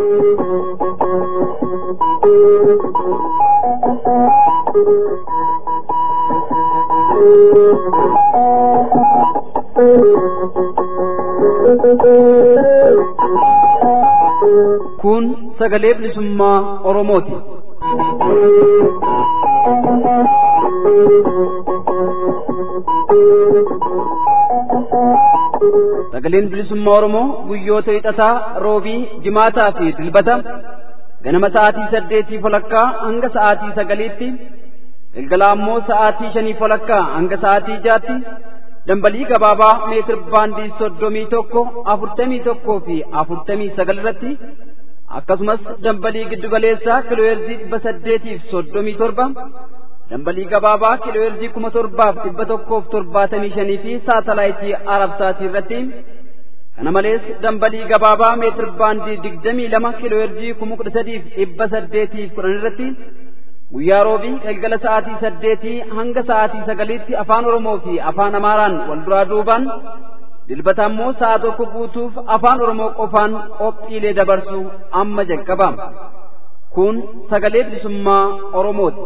Kun sagalee bilisummaa Oromooti. Sagaleen bilisummaa Oromoo guyyoota hixataa, roobii, jimaataa fi dilbata ganama sa'aatii 8:00 hanga sa'aatii 9:00tti, galgala ammoo sa'aatii 5:00 hanga sa'aatii 6:00tti dambalii gabaabaa meetir baandii 31, 41 fi 49 irratti akkasumas dambalii giddugaleessaa kiilooheerzii 837 dambalii gabaabaa kiilooheerzii 7175 fi saatalaayitii Arabsaatii irratti kana malees dambalii gabaabaa meetir baandii 22 kiilooheerzii 13810 irratti guyyaa roobii galgala sa'aatii 8 hanga sa'aatii 9tti afaan Oromoo fi afaan Amaaraan wal duraa duubaan dilbata ammoo sa'a tokko guutuuf afaan Oromoo qofaan qophiilee dabarsu amma jalqaba. Kun sagalee bilisummaa Oromooti.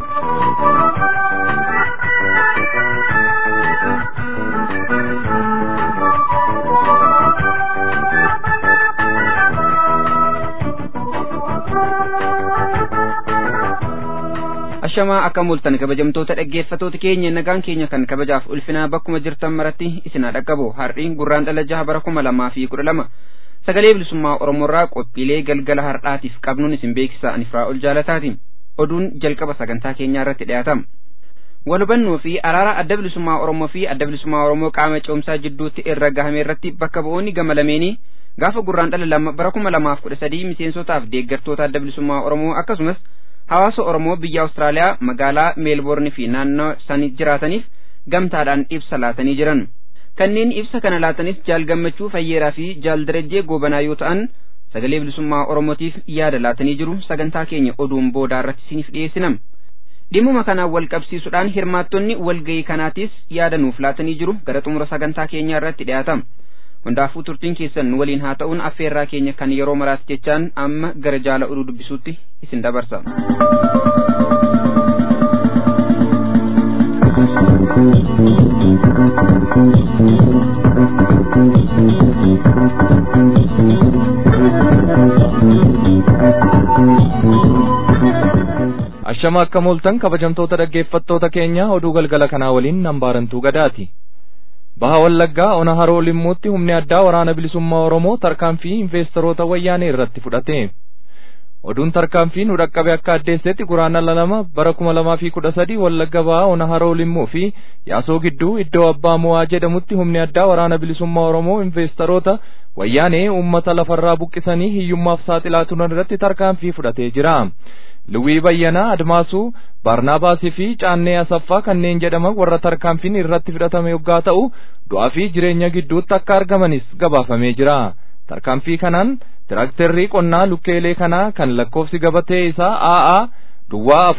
Ashamaa akka mul'atan kabajamtoota dhaggeeffattoota keenya, nagaan keenya kan kabajaaf ulfinaa bakkuma jirtan maratti isin dhaqqabu. Har'iin gurraandhala 6 bara 2012 sagalee bilisummaa Oromoorraa qophiilee galgala har'aatiif qabnuun isin beeksisaa Anifraa'ol Jaalataati. Oduun jalqaba sagantaa keenyaa irratti dhiyaatama. Walhubannoo fi araara adda bilisummaa Oromoo fi adda bilisummaa Oromoo qaama ce'umsaa jidduutti irra gahame irratti bakka bu'oonni gama lameenii gaafa gurraandhala 2 bara 2013 miseensotaaf deeggartoota adda bilisummaa Oromoo akkasumas hawaasa Oromoo biyya Awustiraaliyaa magaalaa Meelboorn fi naannoo sanii jiraataniif gamtaadhaan ibsa laatanii jiran. Kanneen ibsa kana laatanis Jaal Gammachuu Fayyeeraa fi Jaal Darajjee Goobanaa yoo ta'an sagalee bilisummaa Oromootiif yaada laatanii jiru. Sagantaa keenya oduun boodaa irratti isiniif dhiyeessinam. Dhimma kanaan wal qabsiisuudhaan hirmaattonni walgahii kanaatis yaada nuuf laatanii jiru. Gara xumura sagantaa keenyaa irratti dhiyaatama. Hundaafuu turtiin keessan waliin haa ta'uun affeerraa keenya kan yeroo maraas jechaan amma gara jaala oduu dubbisuutti isin dabarsa. Ashama akka mul'atan kabajamtoota dhaggeeffattoota keenya, oduu galgala kanaa waliin Nambaarantuu Gadaati. Baha Wallaggaa ona Haroo Limmuutti humni addaa waraana bilisummaa Oromoo tarkaanfii investoroota wayyaanee irratti fudhate. Oduun tarkaanfii nu dhaqqabe akka addeessetti guraandhala 2 bara 2013 Wallagga Baha ona Haroo Limmuu fi Yaasoo gidduu iddoo Abbaa Mo'aa jedhamutti humni addaa waraana bilisummaa Oromoo investoroota wayyaanee uummata lafarraa buqqisanii hiyyummaaf saaxilaa turan irratti tarkaanfii fudhatee jira. Luwii Bayyanaa, Admaasuu, Barnaabaasii fi Caannee Asaffaa kanneen jedhaman warra tarkaanfiin irratti fudhatame yoggaa ta'u du'aa fi jireenya gidduutti akka argamanis gabaafamee jira. Tarkaanfii kanaan tiraakterrii qonnaa lukkeelee kanaa kan lakkoofsi gabatee isaa AA duwwaa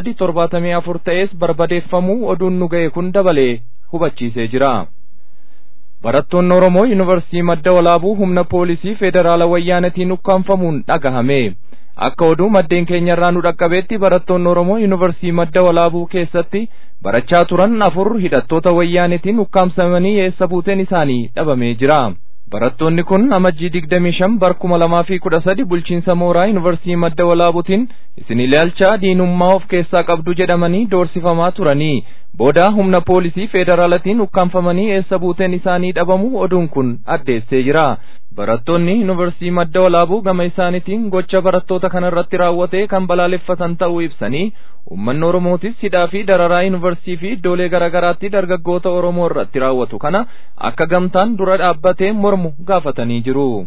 4374 ta'es barbadeeffamuu oduun nu ga'e kun dabalee hubachiisee jira. Barattoonni Oromoo Yuunivarsiitii Madda Walaabuu humna poolisii federaala wayyaanetiin ukkaanfamuun dhagahame. Akka oduu maddeen keenya irraa nu dhaqqabeetti barattoonni Oromoo Yuunivarsiitii Madda Walaabuu keessatti barachaa turan 4 hidhattoota wayyaanetiin ukkaamsamanii eessa buuteen isaanii dhabamee jira. Barattoonni kun amajjii 25 bara 2013 bulchiinsa mooraa Yuunivarsiitii Madda Walaabuutiin isin ilaalcha diinummaa of keessaa qabdu jedhamanii doorsifamaa turanii booda humna poolisii federaalatiin ukkaanfamanii eessa buuteen isaanii dhabamu oduun kun addeessee jira. Barattoonni Yuunivarsiitii Madda Walaabuu gama isaaniitiin gocha barattoota kana irratti raawwate kan balaaleffatan ta'uu ibsanii uummanni Oromootis hidhaa fi dararaa yuunivarsiitii fi iddoolee garaagaraatti dargaggoota Oromoo irratti raawwatu kana akka gamtaan dura dhaabbatee mormu gaafatanii jiru.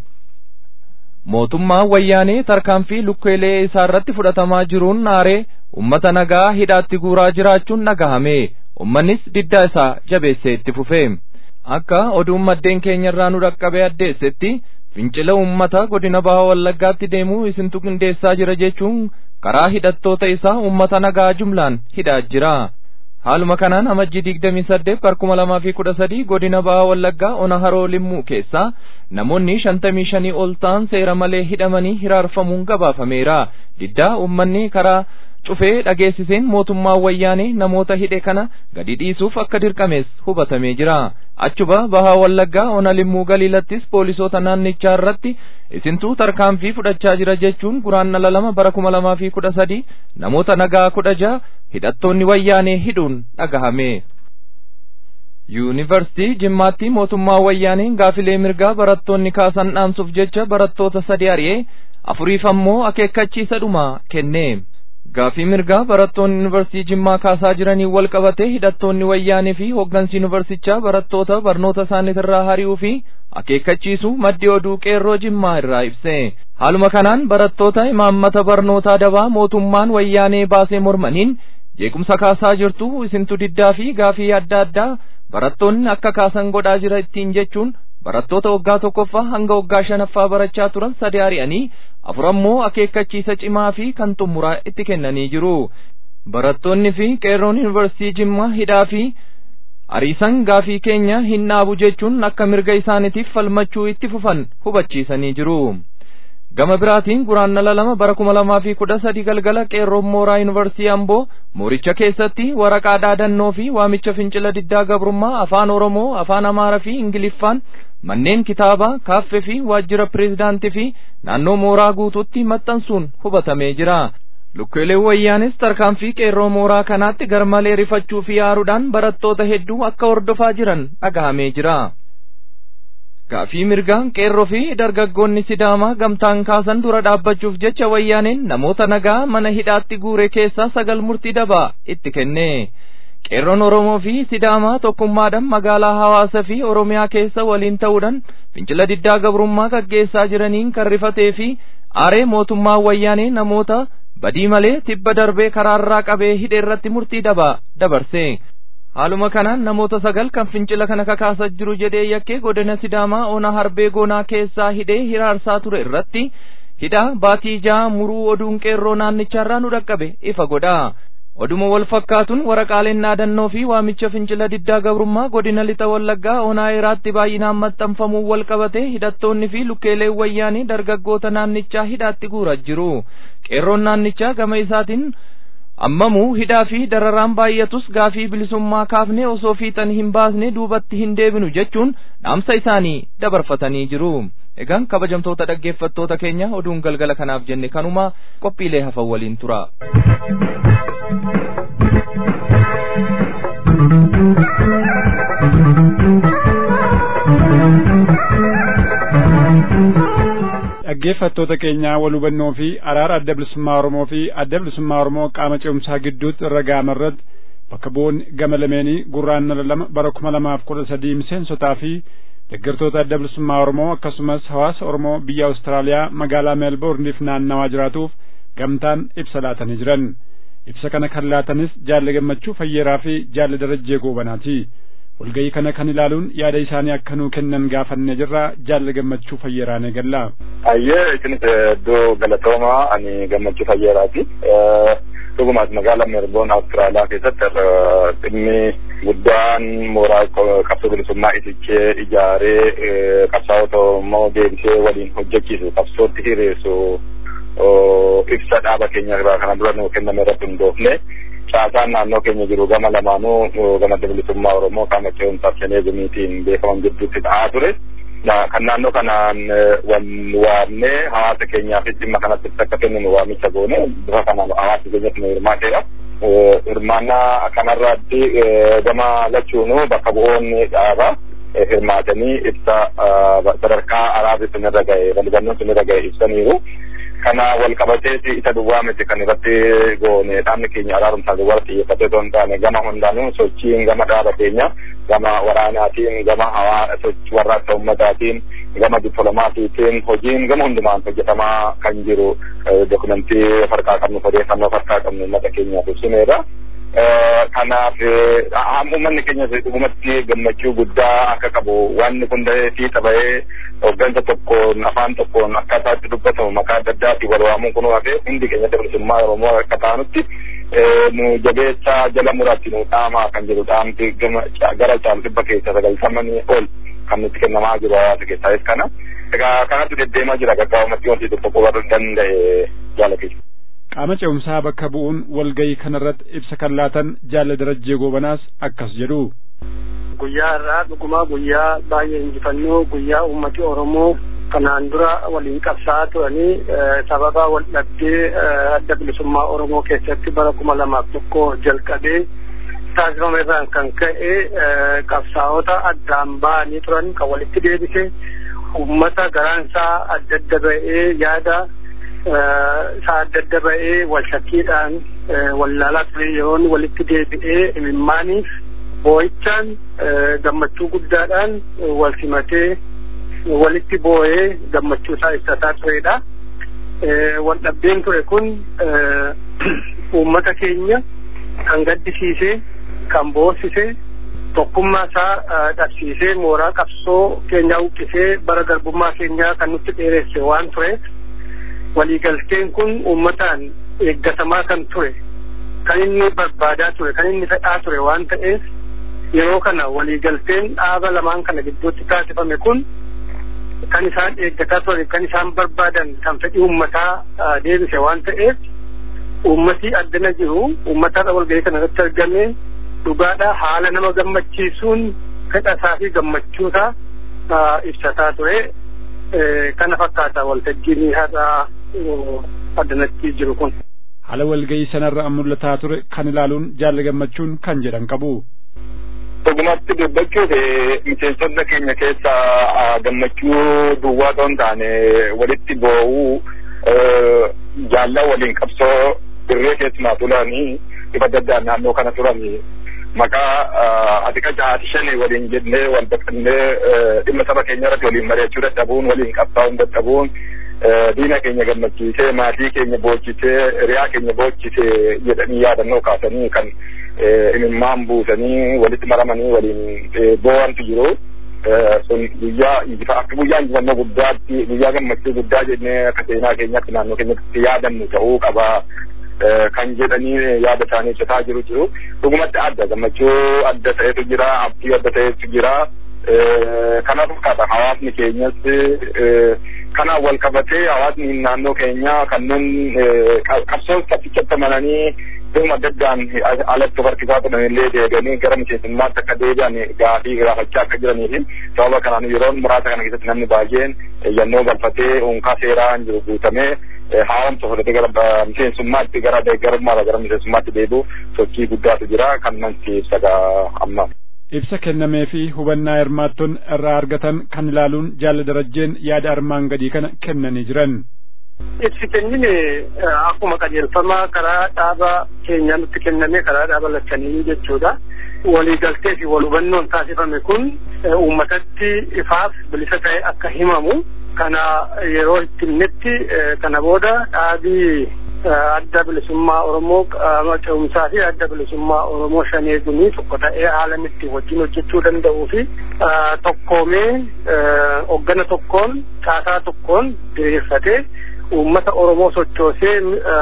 Mootummaa wayyaanee tarkaanfii lukkeelee isaa irratti fudhatamaa jiruun aaree uummata nagaa hidhaatti guuraa jiraachuun dhagahame. Uummannis diddaa isaa jabeessee itti fufe. Akka oduun maddeen keenya irraa nu dhaqqabee addeessetti fincila uummata godina Baha Wallaggaatti deemuu isintu qindeessaa jira jechuun karaa hidhattoota isaa uummata nagaa jumlaan hidhaa jira. haaluma kanaan amajjii 28 2013 godina Bahaa Wallaggaa Ona Haroo Limmuu keessaa namoonni 55 ol ta'an seera malee hidhamanii hiraarfamuun gabaafameera. Diddaa uummanni karaa cufee dhageessiseen mootummaa wayyaanee namoota hidhe kana gadi dhiisuuf akka dirqames hubatamee jira. Achuba Bahaa Wallaggaa Ona Limmuu Galiilattis poolisoota naannichaa irratti isintuu tarkaanfii fudhachaa jira jechuun guraandhala 2 bara 2013 namoota nagaa 16 hidhattoonni wayyaanee hidhuun dhagahame. Yuunivarsiitii Jimmaatti mootummaa wayyaaneen gaafilee mirgaa barattoonni kaasan dhaamsuuf jecha barattoota 3 ari'ee 4 ammoo akeekkachiisa dhumaa kenne. Gaafii mirgaa barattoonni yuunivarsiitii Jimmaa kaasaa jiranii wal qabatee hidhattoonni wayyaanee fi hooggansi yuunivarsichaa barattoota barnoota isaaniitirraa hari'uu fi akeekkachiisu maddi oduu qeerroo Jimmaa irraa ibse. Haaluma kanaan barattoota imaammata barnootaa dabaa mootummaan wayyaanee baasee mormaniin jeequmsa kaasaa jirtu isintu diddaa fi gaafii adda addaa barattoonni akka kaasan godhaa jira ittiin jechuun barattoota waggaa 1ffaa hanga waggaa 5ffaa barachaa turan 3 ari'anii 4 ammoo akeekkachiisa cimaa fi kan xumuraa itti kennanii jiru. Barattoonni fi qeerroon yuunivarsiitii Jimmaa hidhaa fi ariisan gaafii keenya hin dhaabu jechuun akka mirga isaaniitiif falmachuu itti fufan hubachiisanii jiru. Gama biraatiin guraandhala 2 bara 2013 galgala qeerroon mooraa yuunivarsiitii Amboo mooricha keessatti waraqaa dhaadannoo fi waamicha fincila diddaa gabrummaa afaan Oromoo, afaan Amaaraa fi Ingiliffaan manneen kitaabaa, kaaffee fi waajjira pireezidaantii fi naannoo mooraa guutuutti maxxansuun hubatamee jira. Lukkeelee wayyaanis tarkaanfii qeerroo mooraa kanaatti garmalee rifachuu fi aaruudhaan barattoota hedduu akka hordofaa jiran dhagahamee jira. Gaafii mirgaan qeerroo fi dargaggoonni Sidaamaa gamtaan kaasan dura dhaabbachuuf jecha wayyaaneen namoota nagaa mana hidhaatti guure keessaa 9 murtii dabaa itti kenne. Qeerroon Oromoo fi Sidaamaa tokkummaadhaan magaalaa Hawaasaa fi Oromiyaa keessa waliin ta'uudhaan fincila diddaa gabrummaa gaggeessaa jiraniin kan rifatee fi aaree mootummaa wayyaanee namoota badii malee tibba darbee karaarraa qabee hidhee irratti murtii dabaa dabarse. Haaluma kanaan namoota 9 kan fincila kana kakaasaa jiru jedhee yakkee godina Sidaamaa Ona Harbee Goonaa keessaa hidhee hiraarsaa ture irratti hidhaa baatii 6 muruu oduun qeerroo naannicharraa nu dhaqqabe ifa godha. Oduma wal fakkaatuun waraqaaleen dhaadannoo fi waamicha fincila diddaa gabrummaa godina Lixa Wallaggaa Onaa Eeraatti baay'inaan maxxanfamuu wal qabatee hidhattoonni fi lukkeeleen wayyaanii dargaggoota naannichaa hidhaatti guuraa jiru. Qeerroon naannichaa gama isaatiin ammamuu hidhaa fi dararaan baay'atus gaafii bilisummaa kaafnee osoo fiixan hin baasne duubatti hin deebinu jechuun dhaamsa isaanii dabarfatanii jiru. Egaan kabajamtoota dhaggeeffattoota keenya oduun galgala kanaaf jenne kanuma qophiilee hafan waliin tura. dhaggeeffattoota keenya wal hubannoo fi araara adda bilisummaa Oromoo fi adda bilisummaa Oromoo qaama ce'umsaa gidduutti irra ga'ame irratti bakka bu'oonni gama lameenii guraandhala 2 bara 2013 miseensotaa fi deeggartoota adda bilisummaa Oromoo akkasumas hawaasa Oromoo biyya Awustiraaliyaa magaalaa Meelboorniif naannawaa jiraatuuf gamtaan ibsa laatanii jiran. Ibsa kana kan laatanis Jaalle Gammachuu Fayyeeraa fi Jaalle Darajjee Goobanaati. Walgayii kana kan ilaaluun yaada isaanii akka nuu kennan gaafannee jirra. Jaalle Gammachuu Fayyeeraa ne galla. Ayyee isin iddoo galatoomaa ani Gammachuu Fayyeeraati. Dhugumaas magaalaa Meelboorn Awustiraaliyaa keessatti dhimmi guddaan mooraa qabsoo bilisummaa isichee ijaaree qabsaa'ota Oromoo deebisee waliin hojjechiisu qabsootti hiriirsu ibsa dhaaba keenya irraa kana dura nuu kenname irratti hundoofne caasaan naannoo keenya jiru gama lamaanuu gama adda bilisummaa Oromoo qaama ce'umsaaf shanee gumiitiin beekaman gidduutti ta'aa ture. Kan naannoo kanaan wal waamnee hawaasa keenyaafis dhimma kanatti akka kenninu waamicha goone bifa kanaan hawaasa keenyatti nu hirmaateera. Hirmaannaa kanarratti gama lachuunuu bakka bu'oonni dhaabaa hirmaatanii ibsa sadarkaa araarri sun irra ga'e walhubannoon sun irra ga'e ibsaniiru. Kana wal qabateeti isa duwwaa miti kan irratti goone dhaabni keenya araarumsaa duwwaa xiyyeeffatee osoo hin taane gama hundaanuu sochiin gama dhaaba keenya gama waraanaatiin gama sochii warraaqsa ummataatiin gama dippiloomaasiitiin hojiin gama hundumaan hojjetamaa kan jiru dokumentii farqaa qabnu odeeffannoo farqaa qabnu uummata keenyaaf ibsineera. Kanaaf uummanni keenya dhugumatti gammachuu guddaa akka qabu wanni kun fiixa bahee hooggansa tokkoon afaan tokkoon akkaataa itti dubbatamu maqaa adda addaatiin wal waamuun kun hafee hundi keenya bilisummaa Oromoo akka taanutti nu jabeessaa jala muraatti nu dhaamaa kan jedhu dhaamti gara caalu dhibba keessa 90 ol kan nutti kennamaa jiru hawaasa keessaayis kana. Egaa kanatti deddeemaa jira gaggaa'umatti wanti tokko qofaruu danda'e jaallatee. Qaama ce'umsaa bakka bu'uun walgayii kanarratti ibsa kan laatan Jaalli Darajjee Goobanaas akkas jedhu. Guyyaa irraa dhugumaa guyyaa baay'ee injifannoo guyyaa uummati Oromoo kanaan dura waliin qabsaa'aa turanii sababa wal dhabdee adda bilisummaa Oromoo keessatti bara 2001 jalqabee taasifame irraan kan ka'e qabsaa'ota addaan ba'anii turan kan walitti deebise uummata garaansaa adda adda ba'ee yaada isaa adda adda ba'ee wal shakkiidhaan wallaalaa ture yeroon walitti deebi'ee imimmaaniif boo'ichaan gammachuu guddaadhaan wal simatee walitti boo'ee gammachuu isaa ibsataa turedha. Wal dhabdeen ture kun uummata keenya kan gaddisiisee kan boossisee tokkummaa isaa dhabsiisee mooraa qabsoo keenyaa uqqisee bara garbummaa keenyaa kan nutti dheeresse waan tureef waliigalteen kun uummataan eeggatamaa kan ture kan inni barbaadaa ture kan inni fedhaa ture waan ta'eef yeroo kana waliigalteen dhaaba lamaan kana gidduutti taasifame kun kan isaan eeggataa ture kan isaan barbaadan kan fedhii uummataa deebise waan ta'eef uummati addana jiru uummataa walgahii kana irratti argame dhugaadha haala nama gammachiisuun fedha isaa fi gammachuusaa ibsataa ture kana fakkaata waltajjiin har'aa addanatti jiru kun. Haala walgahii sanarra mul'ataa ture kan ilaaluun Jaalli Gammachuun kan jedhan qabu. Dhugumatti dubbachuuf miseensota keenya keessa gammachuu duwwaa ta'uu hin taane walitti boo'uu jaalala waliin qabsoo dirree keessumaa turanii ifa daddaan naannoo kana turanii maqaa ati qacaati shanii waliin jennee wal baqannee dhimma saba keenya irratti waliin mari'achuu dadhabuun waliin qabsaa'uun dadhabuun diina keenya gammachiisee maatii keenya boochisee riyaa keenya boochisee jedhanii yaadannoo kaasanii kan imimmaan buusanii walitti maramanii waliin boo'antu jiru. Sun guyyaa akka guyyaa injifannoo guddaatti guyyaa gammachuu guddaa jennee akka seenaa keenyatti naannoo keenyatti yaadannu ta'uu qaba kan jedhanii yaada isaanii ibsataa jiru. Dhugumatti adda gammachuu adda ta'etu jira abdii adda ta'etu jira. Kanaaf fakkaata hawaasni keenyas kanaan wal qabatee hawaasni naannoo keenyaa kanneen qabsoo taphichatti amananii dhimma adda addaan alatti harkisaa turan illee deebi'anii gara miseensummaatti akka deebi'an gaafii gaafachaa akka jiranii fi sababa kanaan yeroo muraasa kana keessatti namni baay'een yannoo galfatee unkaa seeraan jiru guutamee haaromsa fudhatee gara miseensummaatti gara deeggarummaa gara miseensummaatti deebi'u sochii guddaatu jira kan mansi ibsa amma. Ibsa kennamee fi hubannaa hirmaattonni irraa argatan kan ilaaluun Jaalli Darajjeen yaada armaan gadii kana kennanii jiran. Ibsi kennine akkuma qajeelfamaa karaa dhaaba keenyaa nutti kenname karaa dhaaba lachanii jechuudha. Waliigaltee fi wal hubannoon taasifame kun uummatatti ifaaf bilisa ta'e akka himamu kana yeroo itti himnetti kana booda dhaabii adda bilisummaa Oromoo qaama ce'umsaa fi adda bilisummaa Oromoo shanee gunii tokko ta'ee haala itti wajjin hojjechuu danda'uu fi tokkoomee hoggana tokkoon caasaa tokkoon diriirfatee uummata Oromoo sochoosee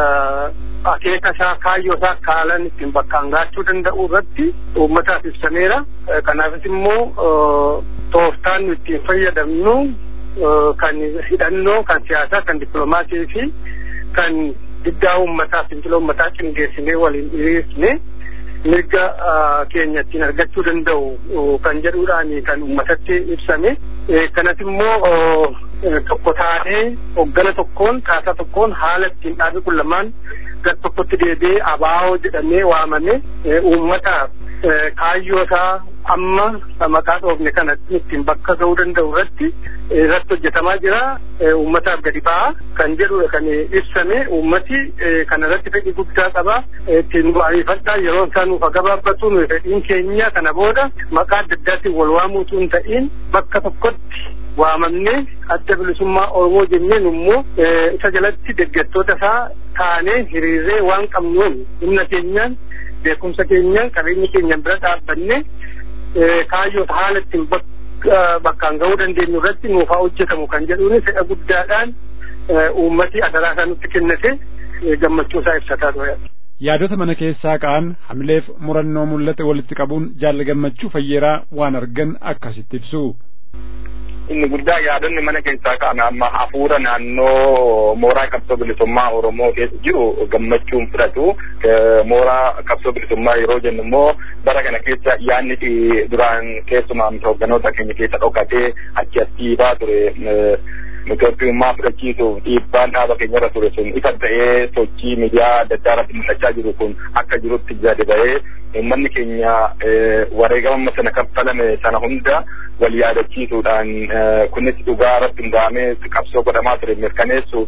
akeeka isaa kaayyoo isaa haalaan ittiin bakkaan gaachuu danda'u irratti uummataaf ibsameera. Kanaafis immoo tooftaan nu ittiin fayyadamnu kan hidhannoo kan siyaasaa kan dippiloomaasii fi kan diddaa uummataa fincila uummataa qindeessinee waliin hiriirsine mirga keenya ittiin argachuu danda'u kan jedhuudhaan kan uummatatti ibsame. Kanas immoo tokko taanee hoggana tokkoon caasaa tokkoon haala ittiin dhaabi kun lamaan gar tokkotti deebi'ee abaa'oo jedhamee waamame uummataaf kaayyoo isaa amma maqaa dhoofne kana ittiin bakka ga'uu danda'u irratti hojjetamaa jira. Uummataaf gadi ba'aa kan jedhudha kan ibsame. Uummati kana irratti fedhii guddaa qaba. Ittiin ariifadhaa yeroo isaan nuuf gabaabbatu nuyi fedhiin keenya kana booda maqaa adda addaatiin wal waamuutu hin ta'in bakka tokkotti waamamne adda bilisummaa Oromoo jenneen immoo isa jalatti deeggartoota isaa taanee hiriirree waan qabnuun humna keenyaan beekumsa keenyaan qabeenya keenyaan bira dhaabbanne kaayyoo haala ittiin bakkaan ga'uu dandeenyu irratti nuuf haa hojjetamu kan jedhuun fedha guddaadhaan uummati adaraa isaa nutti kennate gammachuu isaa ibsataa ture. yaadota mana keessaa ka'an hamileef murannoo mul'ate walitti qabuun Jaalli Gammachuu Fayyeeraa waan argan akkasitti ibsu. Inni guddaa yaadonni mana keessaa ka'an amma hafuura naannoo mooraa qabsoo bilisummaa Oromoo keessa jiru gammachuun fudhatu. Mooraa qabsoo bilisummaa yeroo jennu immoo bara kana keessa yaadni duraan keessumaa hoogganoota keenya keessa dhokatee achi as dhiibaa ture. Itoophiyummaa fudhachiisuuf dhiibbaan dhaaba keenyarra ture sun ifa ta'ee sochii miidiyaa adda addaa irratti mul'achaa jiru kun akka jirutti gadi ba'ee uummanni keenya wareegama sana kaffalame sana hunda wal yaadachiisuudhaan kunis dhugaa irratti hundaa'amee qabsoo godhamaa ture mirkaneessu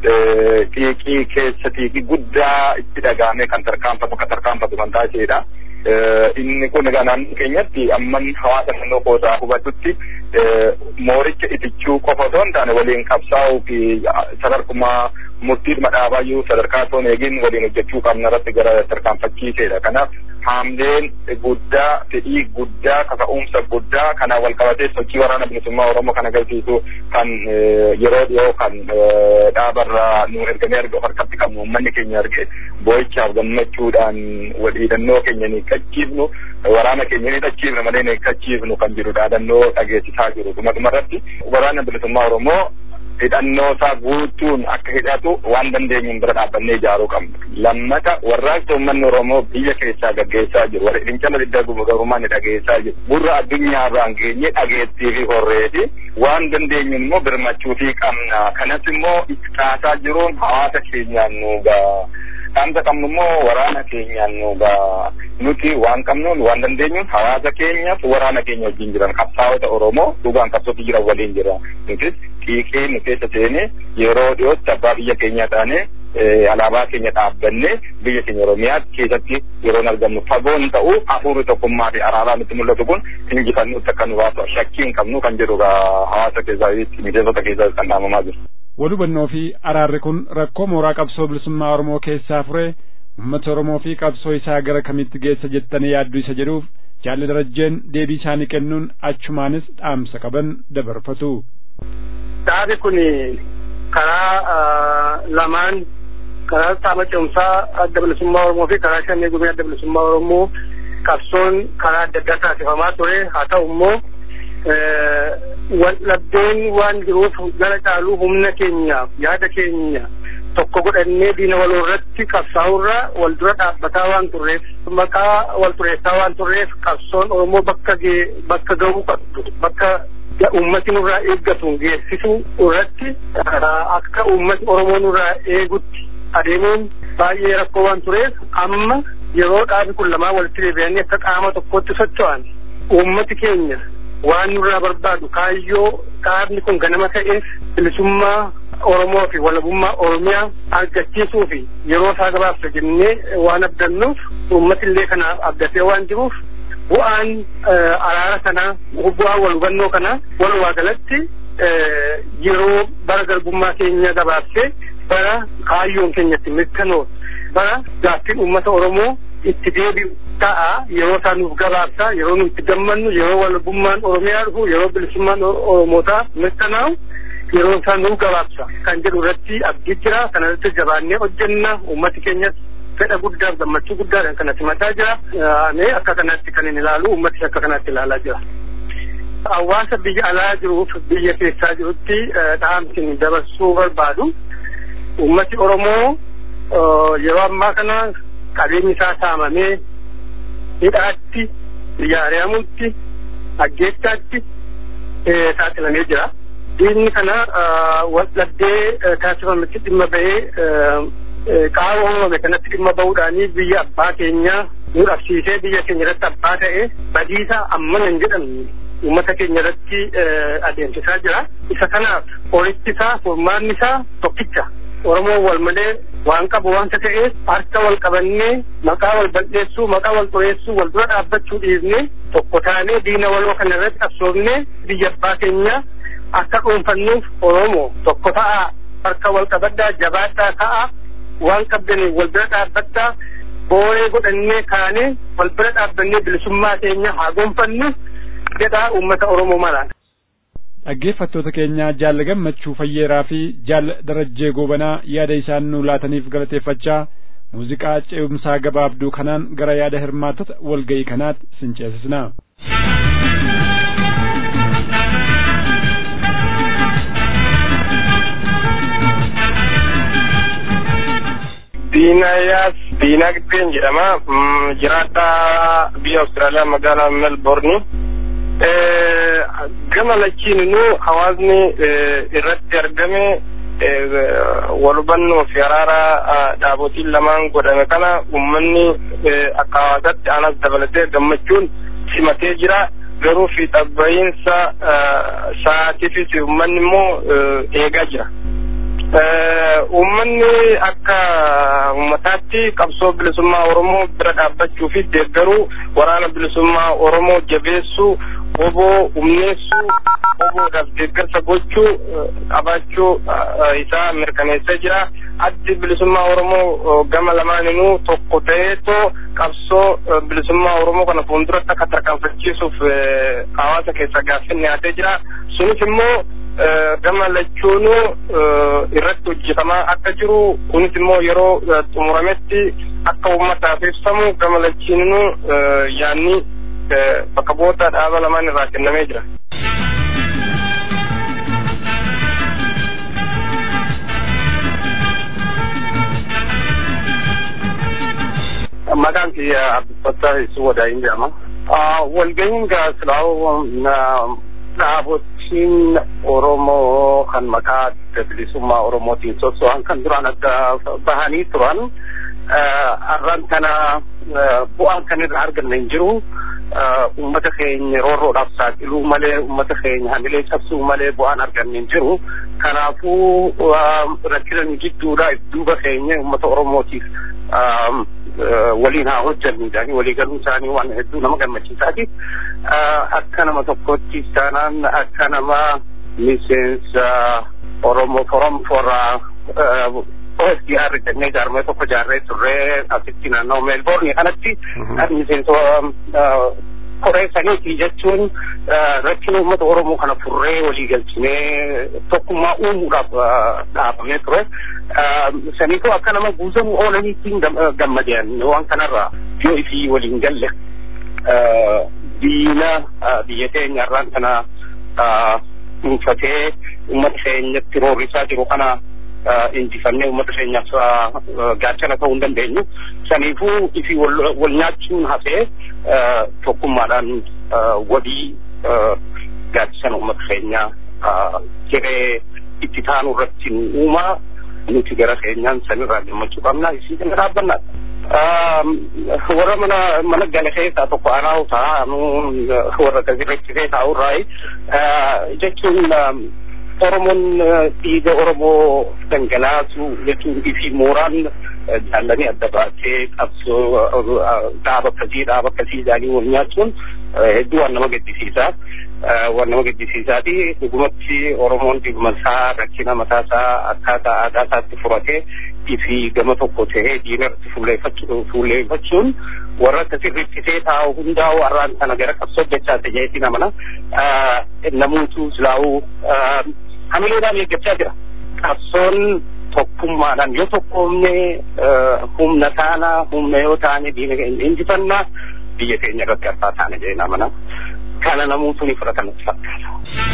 xiiqii keessa xiiqii guddaa itti dhagaamee kan tarkaanfatu kan taasisedha. Inni kun naannoo keenyatti amman hawaasa naannoo kootaa hubatutti mooricha itichuu qofa otoo hin taane waliin qabsaa'uu fi sadarkumaa murtii madhaabayyuu sadarkaa toon eegin waliin hojjechuu qabna irratti gara tarkaanfachiisedha. Kanaaf haamleen guddaa fedhii guddaa kaka'umsa guddaa kana wal qabatee sochii waraana bilisummaa Oromoo kan agarsiisu kan yeroo dhiyoo kan dhaabarraa nu ergamee harkatti qabnu uummanni keenya arge boo'ichaaf gammachuudhaan walhidhannoo keenya ni qachiifnu waraana keenya ni qachiifnu malee ni qachiifnu kan jiru dhaadannoo dhageessisaa jiru. Dhumarratti waraana bilisummaa Oromoo hidhannoo isaa guutuun akka hidhatu waan dandeenyuun bira dhaabbannee ijaaruu qabna. Lammata warraaqsa uummanni Oromoo biyya keessaa gaggeessaa jiru. Warra fincila diddaa gabrummaa ni dhageessaa jiru. Gurra addunyaarraan geenye dhageettii fi horreeti waan dandeenyuun immoo birmachuutii qabna. Kanas immoo itti taasaa jiruun hawaasa keenyaan nuugaa. Dhaamsa qabnu immoo waraana keenyaan nuugaa. Nuti waan qabnuun waan dandeenyuun hawaasa keenyaaf waraana keenya wajjin jiran qabsaa'ota Oromoo dhugaan qabsootti jiran waliin jira. Nutis xiiqee nu keessa seenee yeroo dhiyootti abbaa biyya keenyaa taane alaabaa keenya dhaabbannee biyya keenya Oromiyaa keessatti yeroon argamnu fagoon ta'uu hafuurri tokkummaa fi araaraa nutti mul'atu kun injifannuutti akka nu baasu shakkii hin qabnu kan jedhu hawaasa keessaa miseensota keessaa kan dhaamamaa jiru. Walhubannoo fi araarri kun rakkoo mooraa qabsoo bilisummaa Oromoo keessaa fure uummata Oromoo fi qabsoo isaa gara kamitti geessa jettanii yaaddu isa jedhuuf Jaalli Darajjeen deebii isaanii kennuun achumaanis dhaamsa qaban dabarfatu. Dhaabi kun karaa lamaan karaa qaama ce'umsaa adda bilisummaa Oromoo fi karaa shanee gumii adda bilisummaa Oromoo qabsoon karaa adda addaa taasifamaa ture. Haa ta'u immoo waldhabdeen waan jiruuf gara caaluu humna keenya yaada keenya tokko godhannee diina waloo irratti qabsaa'urra wal dura dhaabbataa waan turreef maqaa wal tureessaa waan turreef qabsoon Oromoo bakka gahuu qabdu bakka ummati nurraa eeggatu geessisuu irratti akka ummati Oromoo nurraa eegutti adeemuun baay'ee rakkoo waan tureef amma yeroo dhaabi kun lamaa walitti deebi'anii akka qaama tokkotti socho'an ummati keenya waan nurraa barbaadu kaayyoo dhaabni kun ganama ta'eef bilisummaa Oromoo fi walabummaa Oromiyaa argachiisuu fi yeroo isaa gabaabsa jennee waan abdannuuf ummati illee kanaaf abdatee waan jiruuf bu'aan araara kanaa bu'aan walhubannoo kanaa walumaa galatti yeroo bara garbummaa keenya gabaabsee bara kaayyoon keenyatti mirkanoo bara gaaffiin uummata Oromoo itti deebi'u ta'a yeroo isaa nuuf gabaabsaa yeroo nuti itti gammannu yeroo walabummaan Oromiyaa dhufu yeroo bilisummaan Oromootaa mirkanaa'u yeroo isaa nuuf gabaabsa kan jedhu irratti abdii jira. Kana irratti jabaannee hojjenna uummati keenyas fedha guddaaf gammachuu guddaadhaan kanatti mataa jira. Mee akka kanatti kan hin ilaalu uummati akka kanatti ilaalaa jira. Hawaasa biyya alaa jiruuf biyya keessaa jirutti dhaamsi dabarsuu barbaadu uummati Oromoo yeroo ammaa kana qabeenyi isaa saamamee hidhaatti iyyaaramutti ajjeechaatti saaxilamee jira. Diinni kana waldhabdee taasifametti dhimma bahee qaama uumame kanatti dhimma bahuudhaanii biyya abbaa keenyaa nu dhabsiisee biyya keenya irratti abbaa ta'ee badiisa ammana hin jedhamne uummata keenya irratti adeemsisaa jira. Isa kanaaf qorichi isaa furmaanni isaa tokkicha. Oromoon wal malee waan qabu wanta ta'eef harka wal qabannee maqaa wal balleessuu maqaa wal xureessuu wal dura dhaabbachuu dhiisnee tokko taanee diina waloo kana irratti qabsoofnee biyya abbaa keenyaa akka dhuunfannuuf Oromoo tokko ta'a harka wal qabaddaa jabaadhaa ta'a waan qabdaniif wal bira dhaabbaddaa booree godhannee kaanee wal bira dhaabbannee bilisummaa keenya haa gonfannu jedhaa uummata Oromoo maraan. Dhaggeeffattoota keenya Jaalli Gammachuu Fayyeeraa fi Jaalli Darajjee Goobanaa yaada isaan nu laataniif galateeffachaa muuziqaa ce'umsaa gabaabduu kanaan gara yaada hirmaattota walga'ii kanaatti isin ceesisna. Diinayaas diinagdeen jedhama. Jiraata biyya Austraaliyaa magaalaa Melbourne. Gama lachiinuu hawaasni irratti argame walhubannoo fi araara dhaabotiin lamaan godhame kana uummanni akka hawaasaatti anas dabalatee gammachuun simatee jira. Garuu fi xabba'iinsa sa'aatiifis uummanni immoo eegaa jira. Uummanni akka uummataatti qabsoo bilisummaa Oromoo bira dhaabbachuu fi deeggaruu waraana bilisummaa Oromoo jabeessuu oboo humneessuu oboodhaaf deeggarsa gochuu qabaachuu isaa mirkaneessee jira. Addi bilisummaa Oromoo gama lamaaninuu tokko ta'eetoo qabsoo bilisummaa Oromoo kana fuulduratti akka tarkaanfachiisuuf hawaasa keessa gaaffii dhiyaatee jira. Sunis immoo gama lachuunuu irratti hojjetamaa akka jiru, kunis immoo yeroo xumurametti akka uummataaf ibsamu gama lachiinuu yaanni bakka bu'oota dhaaba lamaan irraa kennamee jira. Maqaan kiyya Abdulfattaa Isuu Wadaayin jedhama. Walgahiin gaasilaa'uu dhaabotiin Oromoo kan maqaa bilisummaa Oromootiin soso'an kan duraan adda bahanii turan arran kana bu'aan kan irraa arganne hin jiru. Uummata keenya roorroodhaaf saaxiluu malee, uummata keenya hamilee cabsuu malee bu'aan arganne hin jiru. Kanaafuu rakkinan gidduudha duuba keenya uummata Oromootiif waliin haa hojjannu jedhanii walii galuu isaanii waan hedduu nama gammachiisaati. Akka nama tokkotti taanaan akka nama miseensa Oromoo Forum for OSDR jennee jaarmee tokko jaarree turree asitti naannoo Melbourne kanatti miseensa koreessaniiti jechuun rakkina uummata Oromoo kana furree walii galchinee tokkummaa uumuudhaaf dhaabamee ture. Saniitu akka nama guutamuu oolaniitiin gammadeen waan kanarraa yoo isii waliin galle diina biyya keenya irraan kana dhuunfatee uummata keenyatti roorrisaa jiru kana injifannee uummata keenyaaf gaachana ta'uu hin dandeenyu. Saniifuu isii wal nyaachuun hafee tokkummaadhaan wabii gaachana uummata keenyaa jedhee itti taanu irratti uumaa nuti gara keenyaan sanirraa gammachuu qabna. Isii kana dhaabbannaadha. Warra mana gala keessaa tokko anaa ta'a warra kasirratti taa'urraa jechuun Oromoon dhiiga Oromoo dhangalaasu jechuun ifi mooraan jaallanii adda baatee qabsoo dhaaba akkasii jaanii wal nyaachuun hedduu waan nama gaddisiisa. Waan nama gaddisiisaati. Dhugumatti Oromoon dhimmasaa rakkina mataasaa akkaataa aadaa isaatti furatee ifi gama tokko ta'ee diinarratti fuulleeffachuun warra akkasirratti taa'u hundaa'u arraan kana gara qabsoo jechaa ta'eetti namana namuutu silaa'uu hamileedhaan eeggachaa jira. Qabsoon tokkummaadhaan yoo tokkoomne humna taana, humna yoo taane diina keenya injifannaa biyya keenya irratti argaa taane jedhee namana. Kana namuutu ni fudhatan natti fakkaata.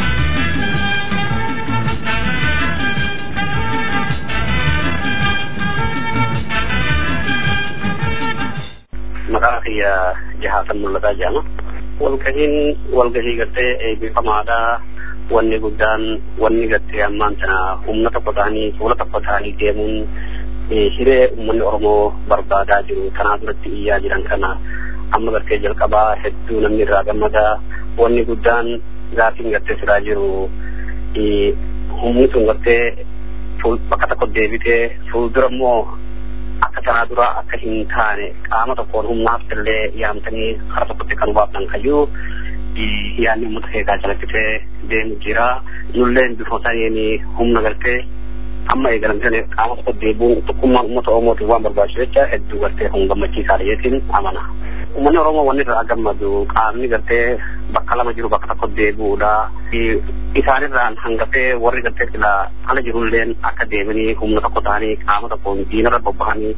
Maqaa kiyya Jahaatan Mul'ataa jedhama. Walgahii gartee eebbifamaadha. Wanni guddaan wanni gartee ammaan tana humna tokko ta'anii fuula tokko ta'anii deemuun hiree uummanni Oromoo barbaadaa jiru kanaa duratti iyyaa jiran kana amma gartee jalqabaa hedduu namni irraa gammada. Wanni guddaan gaafiin gartee siraa jiru humni sun gartee bakka tokko deebitee fuuldura immoo akka tanaa dura akka hin taane qaama tokkoon humnaaf illee yaamtanii hara tokkotti kan baafnan kayyuu yaanni uummata keessaa calaqqisee deemu jira. Nulleen bifootaniin humna gartee amma eegalamtanii qaama tokko deebuun tokkummaan uummata Oromootiif waan barbaachisu jecha hedduu gartee kun gammachiisaadha jechuun amana. Uummanni Oromoo wanni irraa gammadu qaamni gartee bakka lama jiru bakka tokko deebi'uudha. Isaanirraan hangatee warri gartee silaa ala jirulleen akka deemanii humna tokko ta'anii qaama tokkoon diinarra bobba'anii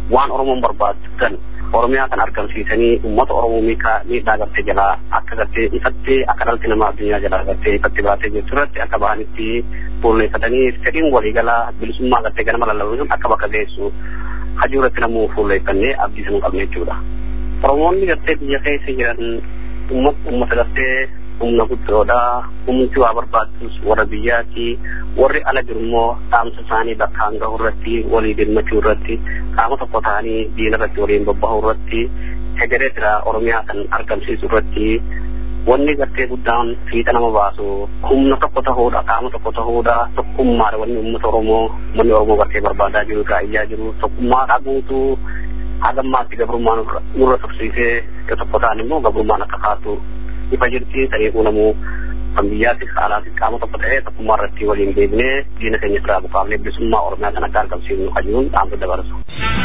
waan Oromoon barbaaddan Oromiyaa kan argamsiisanii uummata Oromoo miidhaa gartee jalaa akka gartee ifatti akka dhalti namaa addunyaa jalaa gartee ifatti baatee jirtu irratti akka bahanitti fuulleeffatanii fedhiin waliigalaa bilisummaa gartee ganama lallabuun akka bakka geessu hajuu irratti namuu fuulleeffannee abdii sanuu qabne jechuudha. Oromoonni gartee biyya keessa jiran uummata gartee humna guddoodha, humni waa barbaadus warra biyyaati, warri ala jiru immoo dhaamsa isaanii bakkaan gahuu irratti walii dirmachuu irratti qaama tokko ta'anii diina irratti waliin bobba'uu irratti hegeree jira Oromiyaa kan argamsiisu irratti wanni gartee guddaan fiixa nama baasu humna tokko ta'uudha, qaama tokko ta'uudha, tokkummaadha wanni uummata Oromoo gartee barbaadaa jiru gaa'iyyaa jiru tokkummaadha guutuu hagammaatti gabrummaan nurra tursiisee yoo tokko ta'an immoo gabrummaan akka kaatu ifa jirti tareefuu namuu kan biyyaatti haalaatti qaama tokko ta'ee tokkummaa irratti waliin deebinee diina keenya irraa buqaafnee bilisummaa Oromiyaa kan akka argamsiifnu kajuun dhaamsa dabarsu.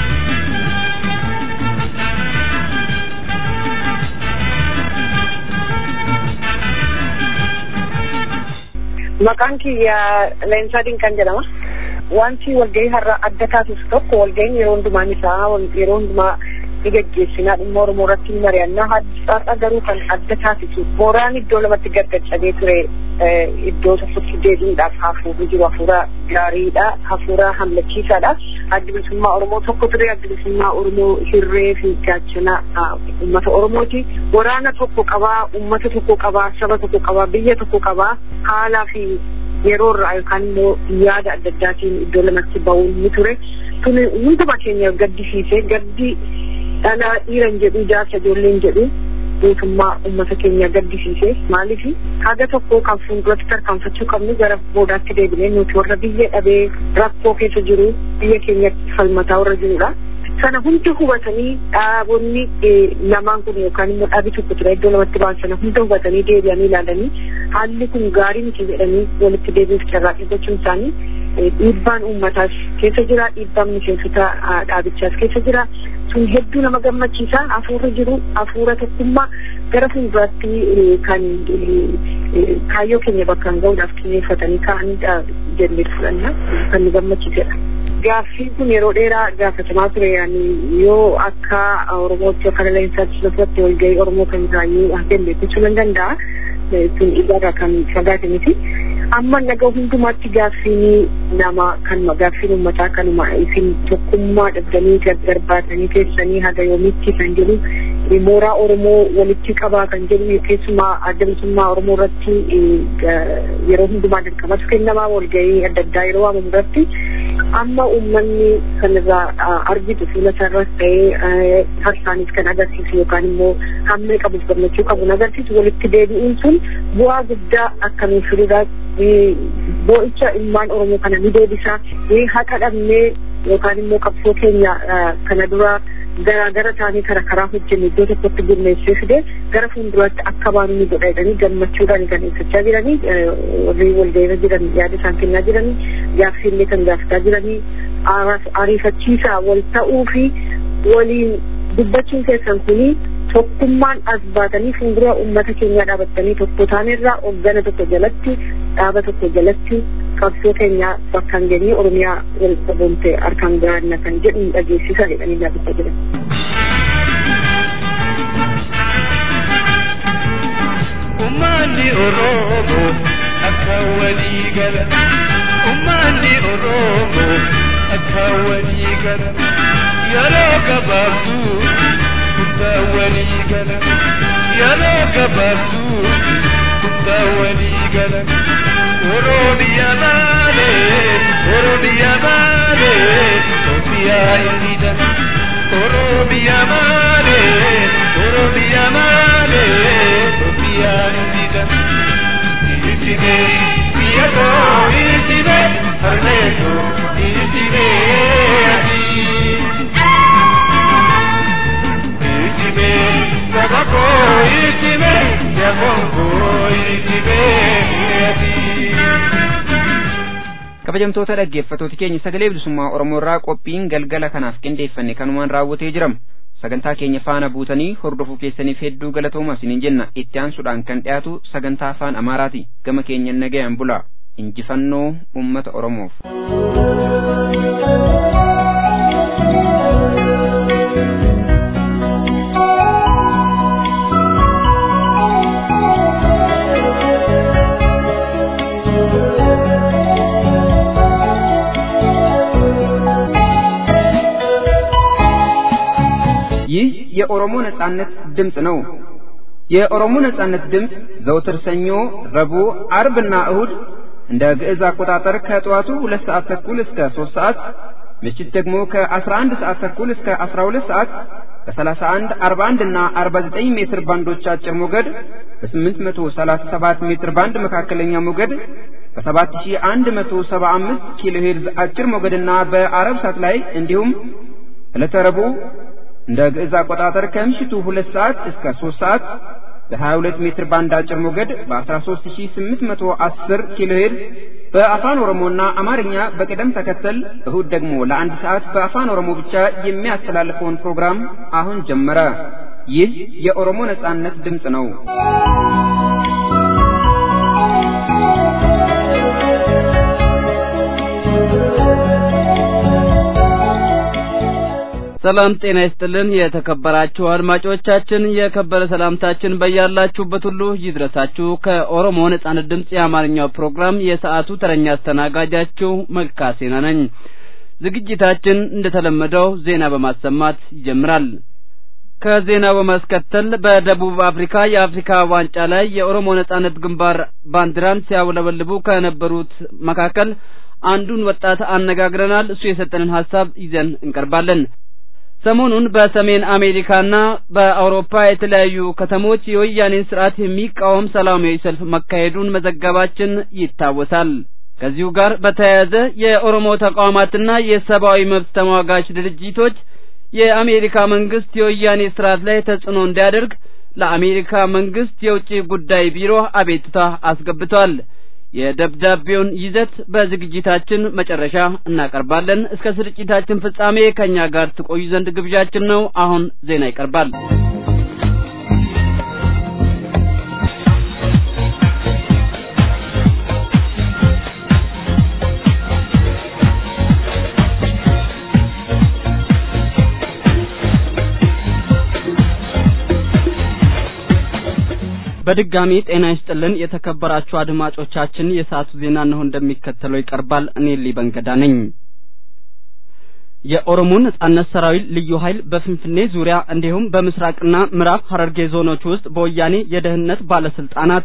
Maqaan kiyya Leensaa Dinqaan jedhama. Wanti walgahii har'a adda taasisu tokko walgahiin yeroo hundumaan isaa yeroo hundumaa ni gaggeessinaa dhimma Oromoo irratti ni mari'annaa. Har'a garuu kan adda taasisu mooraan iddoo lamatti gaggacabee ture iddoo tokkotti deebi'uudhaaf hafuurri jiru hafuura gaariidha, hafuura hammachiisaadha. Addi bilisummaa Oromoo tokko ture, addi bilisummaa Oromoo hirree fi gaachana uummata Oromooti. Waraana tokko qabaa, uummata tokko qabaa, saba tokko qabaa, biyya tokko qabaa, haalaa fi yeroo irraa yookaan immoo yaada adda addaatiin iddoo lamatti ba'uun ni ture. Tuni hunduma keenya gaddisiisee gaddi dhala dhiiran jedhu jaarsa ijoolleen jedhu mootummaa uummata keenya gaddisiisee maaliif haga tokko kan fuulduratti tarkaanfachuu qabnu gara boodaatti deebinee nuti warra biyya dhabee rakkoo keessa jiru biyya keenyatti falmataa warra jirudha. Sana hundi hubatanii dhaabonni lamaan kun yookaan immoo dhaabi tokko ture iddoo lamatti ba'an sana hunda hubatanii deebi'anii ilaalanii haalli kun gaarii miti jedhanii walitti deebi'uuf carraaqii gochuun isaanii dhiibbaan uummataas keessa jira, dhiibbaan miseensota dhaabichaas keessa jira. Sun hedduu nama gammachiisa. Hafuurri jiru hafuura tokkummaa gara fuulduraatti kan kaayyoo keenya bakkaan gahuudhaaf xiyyeeffatanii ka'anidha jennee fudhanna kan nu gammachiisedha. Gaaffiin kun yeroo dheeraa gaafatamaa ture yoo akka Oromootti yookaan Leensaatti lafatti walgahii Oromoo kan kaayyoo hafeellee gochuu nan danda'a. Sun dhiibbaa kan fagaate miti. Amma naga hundumaatti gaaffiin nama kan gaaffiin uummataa kanuma isin tokkummaa dhabdanii gargar baatanii keessanii haga yoomitti kan jedhu mooraa Oromoo walitti qabaa kan jedhu keessumaa adda bilisummaa Oromoo irratti yeroo hundumaa dirqamatu kennamaa walgahii adda addaa yeroo waamamu irratti amma uummanni kanarraa argitu fuula isaarras ta'ee harsaanis kan agarsiisu yookaan immoo hammee qabuuf gammachuu qabu agarsiisu walitti deebi'uun sun bu'aa guddaa akkamii fiduudha. Boo'icha ilmaan Oromoo kana ni deebisa. Haqa dhabnee yookaan immoo qabsoo keenya kana dura gara taanii karaa hojjenne iddoo tokkotti gurmeessee fide gara fuulduraatti akka baanu ni godha jedhanii gammachuudhaan kan ibsachaa jiranii warri walgahii jiran yaada isaan kennaa jiranii gaaffiillee kan gaafataa jiranii ariifachiisaa wal ta'uu fi waliin dubbachuun keessan kuni tokkummaan as baatanii fuuldura uummata keenyaa dhaabattanii tokko taanerraa hoggana tokko jalatti dhaaba tokko jalatti qabsoo keenyaa bakkaan geenyee Oromiyaa wal qaboomte harkaan gahanna kan jedhu dhageessisa jedhanii yaadachaa jiran. Ummanni Oromoo akka walii gala, ummanni Oromoo akka walii gala, yeroo gabaabduu kuttaa walii gala, yeroo gabaabduu kuttaa walii gala. Oromiyaa maalee, Oromiyaa maalee, Oromiyaa indida. Oromiyaa maalee, Oromiyaa maalee, Oromiyaa indida. Isime, biyyato, isime, harmeeto, isime ati. Isime, sabako, isime, yamongo, isime ati. Kabajamtoota dhaggeeffattoota keenya sagalee bilisummaa Oromoo irraa qophiin galgala kanaaf qindeeffanne kanumaan raawwatee jira. Sagantaa keenya faana buutanii hordofuu keessaniif hedduu galatoomaa isiniin jenna. Itti aansuudhaan kan dhiyaatu sagantaa afaan Amaaraati. Gama keenyan nagayaan bulaa. Injifannoo uummata Oromoof. የኦሮሞ ነጻነት ድምጽ ነው። የኦሮሞ ነጻነት ድምጽ ዘወትር ሰኞ፣ ረቡዕ፣ አርብና እሁድ እንደ ግዕዝ አቆጣጠር ከጠዋቱ 2 ሰዓት ተኩል እስከ 3 ሰዓት፣ ምሽት ደግሞ ከ11 ሰዓት ተኩል እስከ 12 ሰዓት በ31፣ 41 እና 49 ሜትር ባንዶች አጭር ሞገድ በ837 ሜትር ባንድ መካከለኛ ሞገድ በ7175 ኪሎ ሄርዝ አጭር ሞገድና በአረብ ሳት ላይ እንዲሁም ዕለተ ረቡዕ እንደ ግዕዝ አቆጣጠር ከምሽቱ 2 ሰዓት እስከ 3 ሰዓት በ22 ሜትር ባንድ አጭር ሞገድ በ13810 ኪሎ ሄርዝ በአፋን ኦሮሞና አማርኛ በቅደም ተከተል እሁድ ደግሞ ለአንድ ሰዓት በአፋን ኦሮሞ ብቻ የሚያስተላልፈውን ፕሮግራም አሁን ጀመረ። ይህ የኦሮሞ ነጻነት ድምጽ ነው። ሰላም ጤና ይስጥልን የተከበራችሁ አድማጮቻችን፣ የከበረ ሰላምታችን በያላችሁበት ሁሉ ይድረሳችሁ። ከኦሮሞ ነጻነት ድምጽ የአማርኛው ፕሮግራም የሰዓቱ ተረኛ አስተናጋጃችሁ መልካሴና ነኝ። ዝግጅታችን እንደተለመደው ዜና በማሰማት ይጀምራል። ከዜናው በማስከተል በደቡብ አፍሪካ የአፍሪካ ዋንጫ ላይ የኦሮሞ ነጻነት ግንባር ባንዲራን ሲያውለበልቡ ከነበሩት መካከል አንዱን ወጣት አነጋግረናል። እሱ የሰጠንን ሐሳብ ይዘን እንቀርባለን። ሰሞኑን በሰሜን አሜሪካና በአውሮፓ የተለያዩ ከተሞች የወያኔን ስርዓት የሚቃወም ሰላማዊ ሰልፍ መካሄዱን መዘገባችን ይታወሳል። ከዚሁ ጋር በተያያዘ የኦሮሞ ተቋማትና የሰብአዊ መብት ተሟጋች ድርጅቶች የአሜሪካ መንግስት የወያኔ ስርዓት ላይ ተጽዕኖ እንዲያደርግ ለአሜሪካ መንግስት የውጭ ጉዳይ ቢሮ አቤቱታ አስገብቷል። የደብዳቤውን ይዘት በዝግጅታችን መጨረሻ እናቀርባለን። እስከ ስርጭታችን ፍጻሜ ከኛ ጋር ትቆዩ ዘንድ ግብዣችን ነው። አሁን ዜና ይቀርባል። በድጋሚ ጤና ይስጥልን የተከበራችሁ አድማጮቻችን፣ የሰዓቱ ዜና ነው እንደሚከተለው ይቀርባል። እኔ ሊበንገዳ ነኝ። የኦሮሞ ነጻነት ሰራዊት ልዩ ኃይል በፍንፍኔ ዙሪያ እንዲሁም በምስራቅና ምዕራብ ሐረርጌ ዞኖች ውስጥ በወያኔ የደህንነት ባለስልጣናት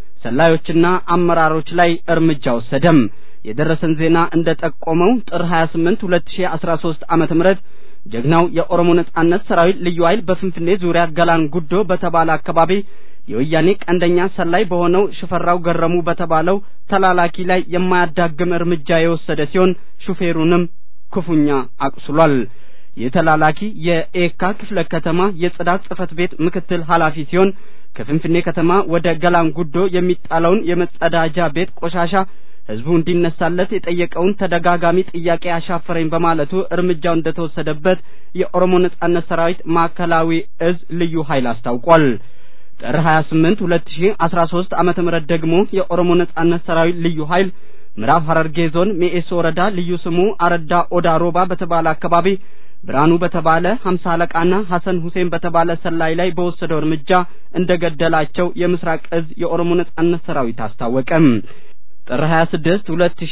ሰላዮችና አመራሮች ላይ እርምጃ ወሰደም። የደረሰን ዜና እንደጠቆመው ጥር 28 2013 ዓመተ ምህረት ጀግናው የኦሮሞ ነጻነት ሰራዊት ልዩ ኃይል በፍንፍኔ ዙሪያ ገላን ጉዶ በተባለ አካባቢ የወያኔ ቀንደኛ ሰላይ በሆነው ሽፈራው ገረሙ በተባለው ተላላኪ ላይ የማያዳግም እርምጃ የወሰደ ሲሆን ሹፌሩንም ክፉኛ አቁስሏል። የተላላኪ የኤካ ክፍለ ከተማ የጽዳት ጽፈት ቤት ምክትል ኃላፊ ሲሆን ከፍንፍኔ ከተማ ወደ ገላን ጉዶ የሚጣለውን የመጸዳጃ ቤት ቆሻሻ ህዝቡ እንዲነሳለት የጠየቀውን ተደጋጋሚ ጥያቄ አሻፈረኝ በማለቱ እርምጃው እንደተወሰደበት የኦሮሞ ነጻነት ሰራዊት ማዕከላዊ እዝ ልዩ ኃይል አስታውቋል። ጥር 28 2013 ዓመተ ምህረት ደግሞ የኦሮሞ ነጻነት ሰራዊት ልዩ ኃይል ምዕራብ ሐረርጌ ዞን ሜኤሶ ወረዳ ልዩ ስሙ አረዳ ኦዳ ሮባ በተባለ አካባቢ ብራኑ በተባለ 50 አለቃና ሐሰን ሁሴን በተባለ ሰላይ ላይ በወሰደው እርምጃ እንደገደላቸው የምስራቅ እዝ የኦሮሞ ነጻነት ሰራዊት አስታወቀ። ጥር 26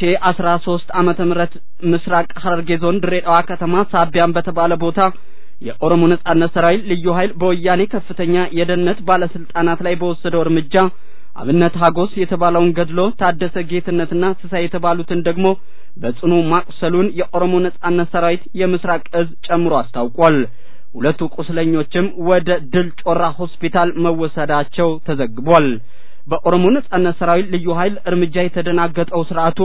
2013 ዓመተ ምህረት ምስራቅ ሐረርጌ ዞን ድሬዳዋ ከተማ ሳቢያን በተባለ ቦታ የኦሮሞ ነጻነት ሰራዊት ልዩ ኃይል በወያኔ ከፍተኛ የደህንነት ባለስልጣናት ላይ በወሰደው እርምጃ አብነት ሀጎስ የተባለውን ገድሎ ታደሰ ጌትነትና ስሳይ የተባሉትን ደግሞ በጽኑ ማቁሰሉን የኦሮሞ ነጻነት ሰራዊት የምስራቅ እዝ ጨምሮ አስታውቋል። ሁለቱ ቁስለኞችም ወደ ድል ጮራ ሆስፒታል መወሰዳቸው ተዘግቧል። በኦሮሞ ነጻነት ሰራዊት ልዩ ኃይል እርምጃ የተደናገጠው ስርዓቱ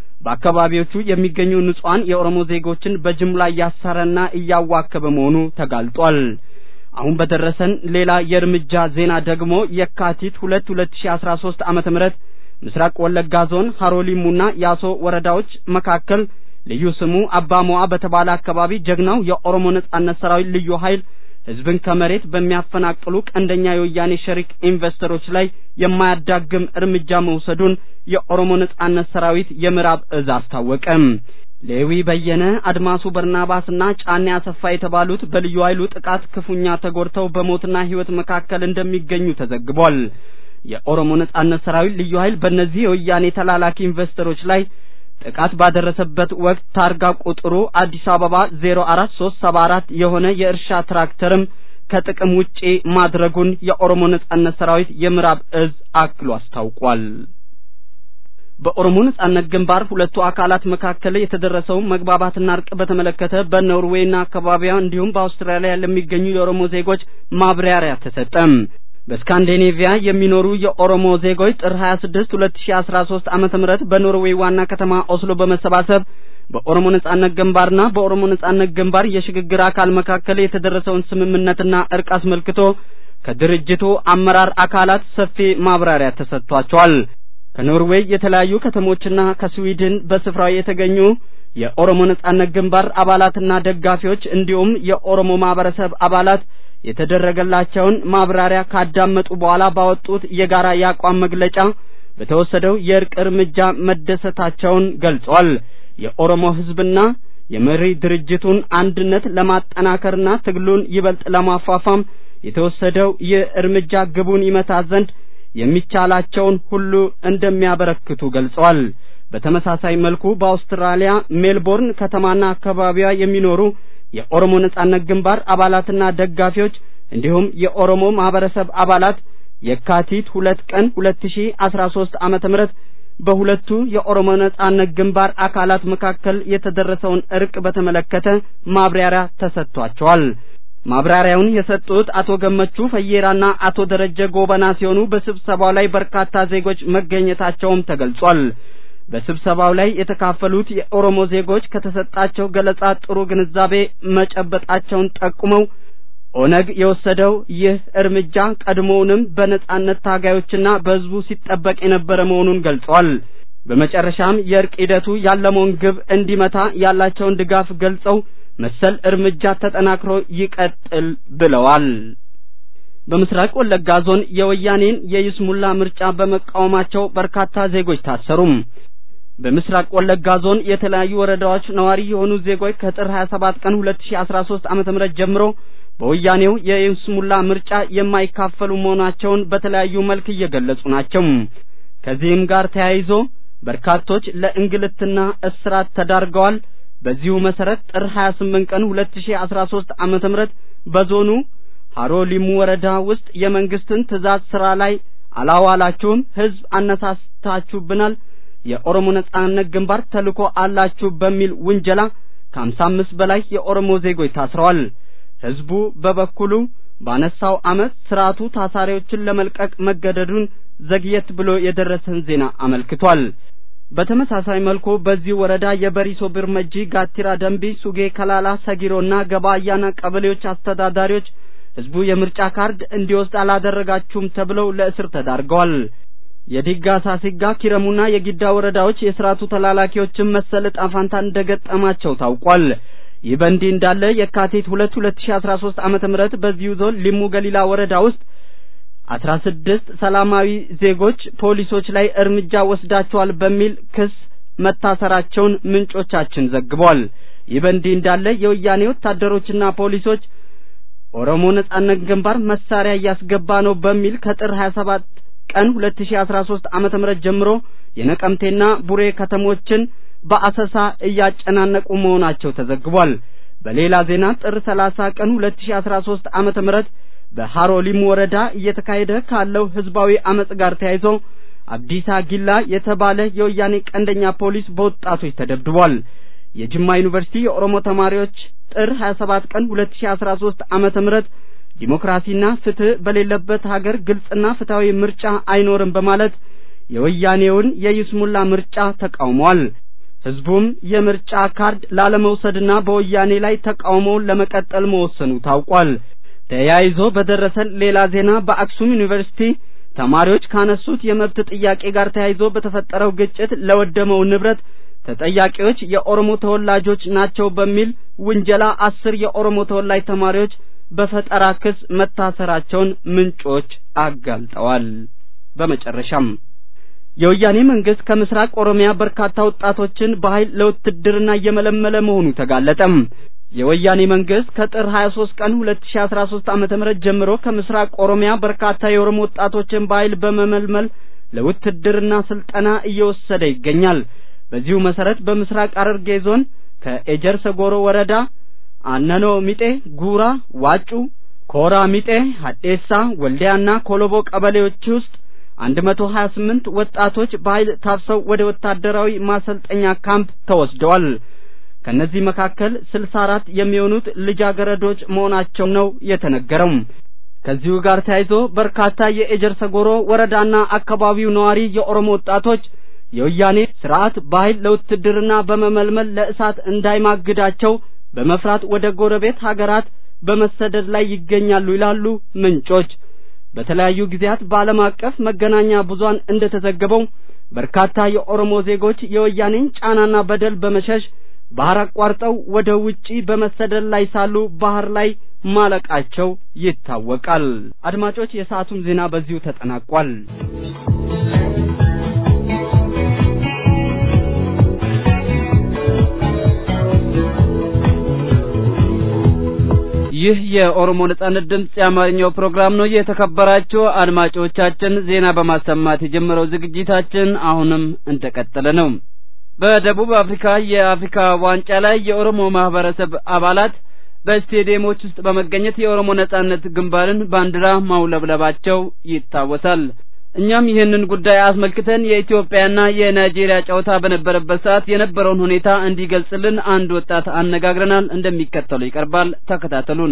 በአካባቢዎቹ የሚገኙ ንጹሃን የኦሮሞ ዜጎችን በጅምላ ያሰረና እያዋከበ መሆኑ ተጋልጧል። አሁን በደረሰን ሌላ የእርምጃ ዜና ደግሞ የካቲት 2 2013 ዓመተ ምህረት ምስራቅ ወለጋ ዞን ሐሮሊሙና ያሶ ወረዳዎች መካከል ልዩ ስሙ አባሞአ በተባለ አካባቢ ጀግናው የኦሮሞ ነጻነት ሰራዊት ልዩ ኃይል ህዝብን ከመሬት በሚያፈናቅሉ ቀንደኛ የወያኔ ሸሪክ ኢንቨስተሮች ላይ የማያዳግም እርምጃ መውሰዱን የኦሮሞ ነጻነት ሰራዊት የምዕራብ እዝ አስታወቀ። ሌዊ በየነ፣ አድማሱ በርናባስና ጫኔ አሰፋ የተባሉት በልዩ ኃይሉ ጥቃት ክፉኛ ተጎድተው በሞትና ህይወት መካከል እንደሚገኙ ተዘግቧል። የኦሮሞ ነጻነት ሰራዊት ልዩ ኃይል በእነዚህ የወያኔ ተላላኪ ኢንቨስተሮች ላይ ጥቃት ባደረሰበት ወቅት ታርጋ ቁጥሩ አዲስ አበባ 04374 የሆነ የእርሻ ትራክተርም ከጥቅም ውጪ ማድረጉን የኦሮሞ ነጻነት ሰራዊት የምዕራብ እዝ አክሎ አስታውቋል። በኦሮሞ ነጻነት ግንባር ሁለቱ አካላት መካከል የተደረሰው መግባባትና እርቅ በተመለከተ በኖርዌይና አካባቢዋ እንዲሁም በአውስትራሊያ ለሚገኙ የኦሮሞ ዜጎች ማብራሪያ ተሰጠ። በስካንዲኔቪያ የሚኖሩ የኦሮሞ ዜጎች ጥር 26 2013 ዓመተ ምህረት በኖርዌይ ዋና ከተማ ኦስሎ በመሰባሰብ በኦሮሞ ነጻነት ግንባርና በኦሮሞ ነጻነት ግንባር የሽግግር አካል መካከል የተደረሰውን ስምምነትና እርቅ አስመልክቶ ከድርጅቱ አመራር አካላት ሰፊ ማብራሪያ ተሰጥቷቸዋል። ከኖርዌይ የተለያዩ ከተሞችና ከስዊድን በስፍራው የተገኙ የኦሮሞ ነጻነት ግንባር አባላትና ደጋፊዎች እንዲሁም የኦሮሞ ማህበረሰብ አባላት የተደረገላቸውን ማብራሪያ ካዳመጡ በኋላ ባወጡት የጋራ ያቋም መግለጫ በተወሰደው የእርቅ እርምጃ መደሰታቸውን ገልጸዋል። የኦሮሞ ህዝብና የመሪ ድርጅቱን አንድነት ለማጠናከርና ትግሉን ይበልጥ ለማፋፋም የተወሰደው የእርምጃ ግቡን ይመታ ዘንድ የሚቻላቸውን ሁሉ እንደሚያበረክቱ ገልጸዋል። በተመሳሳይ መልኩ በአውስትራሊያ ሜልቦርን ከተማና አካባቢዋ የሚኖሩ የኦሮሞ ነጻነት ግንባር አባላትና ደጋፊዎች እንዲሁም የኦሮሞ ማህበረሰብ አባላት የካቲት 2 ቀን 2013 ዓመተ ምህረት በሁለቱ የኦሮሞ ነጻነት ግንባር አካላት መካከል የተደረሰውን እርቅ በተመለከተ ማብራሪያ ተሰጥቷቸዋል። ማብራሪያውን የሰጡት አቶ ገመቹ ፈየራና አቶ ደረጀ ጎበና ሲሆኑ በስብሰባው ላይ በርካታ ዜጎች መገኘታቸውም ተገልጿል። በስብሰባው ላይ የተካፈሉት የኦሮሞ ዜጎች ከተሰጣቸው ገለጻ ጥሩ ግንዛቤ መጨበጣቸውን ጠቁመው ኦነግ የወሰደው ይህ እርምጃ ቀድሞውንም በነጻነት ታጋዮችና በህዝቡ ሲጠበቅ የነበረ መሆኑን ገልጸዋል። በመጨረሻም የእርቅ ሂደቱ ያለመውን ግብ እንዲመታ ያላቸውን ድጋፍ ገልጸው መሰል እርምጃ ተጠናክሮ ይቀጥል ብለዋል። በምስራቅ ወለጋ ዞን የወያኔን የይስሙላ ምርጫ በመቃወማቸው በርካታ ዜጎች ታሰሩ። በምስራቅ ወለጋ ዞን የተለያዩ ወረዳዎች ነዋሪ የሆኑ ዜጎች ከጥር 27 ቀን 2013 ዓ.ም ጀምሮ በወያኔው የይስሙላ ምርጫ የማይካፈሉ መሆናቸውን በተለያዩ መልክ እየገለጹ ናቸው። ከዚህም ጋር ተያይዞ በርካቶች ለእንግልትና እስራት ተዳርገዋል። በዚሁ መሰረት ጥር 28 ቀን 2013 ዓመተ ምህረት በዞኑ ሃሮ ሊሙ ወረዳ ውስጥ የመንግስትን ትዕዛዝ ስራ ላይ አላዋላችሁም፣ ህዝብ አነሳስታችሁብናል፣ የኦሮሞ ነጻነት ግንባር ተልኮ አላችሁ በሚል ውንጀላ ከ55 በላይ የኦሮሞ ዜጎች ታስረዋል። ህዝቡ በበኩሉ ባነሳው አመት ስርዓቱ ታሳሪዎችን ለመልቀቅ መገደዱን ዘግየት ብሎ የደረሰን ዜና አመልክቷል። በተመሳሳይ መልኩ በዚህ ወረዳ የበሪሶ ብርመጂ፣ ጋቲራ ደንቢ፣ ሱጌ ከላላ፣ ሰጊሮና ገባያና ቀበሌዎች አስተዳዳሪዎች ህዝቡ የምርጫ ካርድ እንዲወስድ አላደረጋችሁም ተብለው ለእስር ተዳርገዋል። የዲጋ ሳሲጋ፣ ኪረሙና የጊዳ ወረዳዎች የስርዓቱ ተላላኪዎችን መሰል ዕጣ ፈንታ እንደገጠማቸው ታውቋል። ይህ በእንዲህ እንዳለ የካቲት 2 2013 ዓመተ ምህረት በዚሁ ዞን ሊሙ ገሊላ ወረዳ ውስጥ 16 ሰላማዊ ዜጎች ፖሊሶች ላይ እርምጃ ወስዳቸዋል በሚል ክስ መታሰራቸውን ምንጮቻችን ዘግበዋል። ይህ በእንዲህ እንዳለ የወያኔ ወታደሮችና ፖሊሶች ኦሮሞ ነጻነት ግንባር መሳሪያ እያስገባ ነው በሚል ከጥር 27 ቀን 2013 ዓመተ ምህረት ጀምሮ የነቀምቴና ቡሬ ከተሞችን በአሰሳ እያጨናነቁ መሆናቸው ተዘግቧል። በሌላ ዜና ጥር 30 ቀን 2013 ዓመተ ምህረት በሃሮ ሊሙ ወረዳ እየተካሄደ ካለው ህዝባዊ አመጽ ጋር ተያይዞ አብዲሳ ጊላ የተባለ የወያኔ ቀንደኛ ፖሊስ በወጣቶች ተደብድቧል። የጅማ ዩኒቨርሲቲ የኦሮሞ ተማሪዎች ጥር 27 ቀን 2013 ዓመተ ምህረት ዲሞክራሲና ፍትህ በሌለበት ሀገር ግልጽና ፍትሃዊ ምርጫ አይኖርም በማለት የወያኔውን የይስሙላ ምርጫ ተቃውሟል። ህዝቡም የምርጫ ካርድ ላለመውሰድና በወያኔ ላይ ተቃውሞውን ለመቀጠል መወሰኑ ታውቋል። ተያይዞ በደረሰን ሌላ ዜና በአክሱም ዩኒቨርሲቲ ተማሪዎች ካነሱት የመብት ጥያቄ ጋር ተያይዞ በተፈጠረው ግጭት ለወደመው ንብረት ተጠያቂዎች የኦሮሞ ተወላጆች ናቸው በሚል ውንጀላ 10 የኦሮሞ ተወላጅ ተማሪዎች በፈጠራ ክስ መታሰራቸውን ምንጮች አጋልጠዋል። በመጨረሻም የወያኔ መንግስት ከምስራቅ ኦሮሚያ በርካታ ወጣቶችን በኃይል ለውትድርና እየመለመለ መሆኑ ተጋለጠ። የወያኔ መንግስት ከጥር 23 ቀን 2013 ዓመተ ምህረት ጀምሮ ከምስራቅ ኦሮሚያ በርካታ የኦሮሞ ወጣቶችን በኃይል በመመልመል ለውትድርና ስልጠና እየወሰደ ይገኛል። በዚሁ መሰረት በምስራቅ ሐረርጌ ዞን ከኤጀርሰ ጎሮ ወረዳ አነኖ ሚጤ፣ ጉራ፣ ዋጩ፣ ኮራሚጤ፣ ሀዴሳ፣ ወልዲያና ኮሎቦ ቀበሌዎች ውስጥ 128 ወጣቶች በኃይል ታፍሰው ወደ ወታደራዊ ማሰልጠኛ ካምፕ ተወስደዋል። ከነዚህ መካከል 64 የሚሆኑት ልጃገረዶች መሆናቸው ነው የተነገረው። ከዚሁ ጋር ተያይዞ በርካታ የኤጀርሰጎሮ ወረዳና አካባቢው ነዋሪ የኦሮሞ ወጣቶች የወያኔ ስርዓት በኃይል ለውትድርና በመመልመል ለእሳት እንዳይማግዳቸው በመፍራት ወደ ጎረቤት ሀገራት በመሰደድ ላይ ይገኛሉ ይላሉ ምንጮች። በተለያዩ ጊዜያት በዓለም አቀፍ መገናኛ ብዙሃን እንደተዘገበው በርካታ የኦሮሞ ዜጎች የወያኔን ጫናና በደል በመሸሽ ባህር አቋርጠው ወደ ውጪ በመሰደድ ላይ ሳሉ ባህር ላይ ማለቃቸው ይታወቃል። አድማጮች፣ የሰዓቱም ዜና በዚሁ ተጠናቋል። ይህ የኦሮሞ ነጻነት ድምጽ የአማርኛው ፕሮግራም ነው። የተከበራችሁ አድማጮቻችን፣ ዜና በማሰማት የጀመረው ዝግጅታችን አሁንም እንደቀጠለ ነው። በደቡብ አፍሪካ የአፍሪካ ዋንጫ ላይ የኦሮሞ ማህበረሰብ አባላት በስቴዲየሞች ውስጥ በመገኘት የኦሮሞ ነጻነት ግንባርን ባንዲራ ማውለብለባቸው ይታወሳል። እኛም ይህንን ጉዳይ አስመልክተን የኢትዮጵያና የናይጄሪያ ጨዋታ በነበረበት ሰዓት የነበረውን ሁኔታ እንዲገልጽልን አንድ ወጣት አነጋግረናል። እንደሚከተለው ይቀርባል። ተከታተሉን።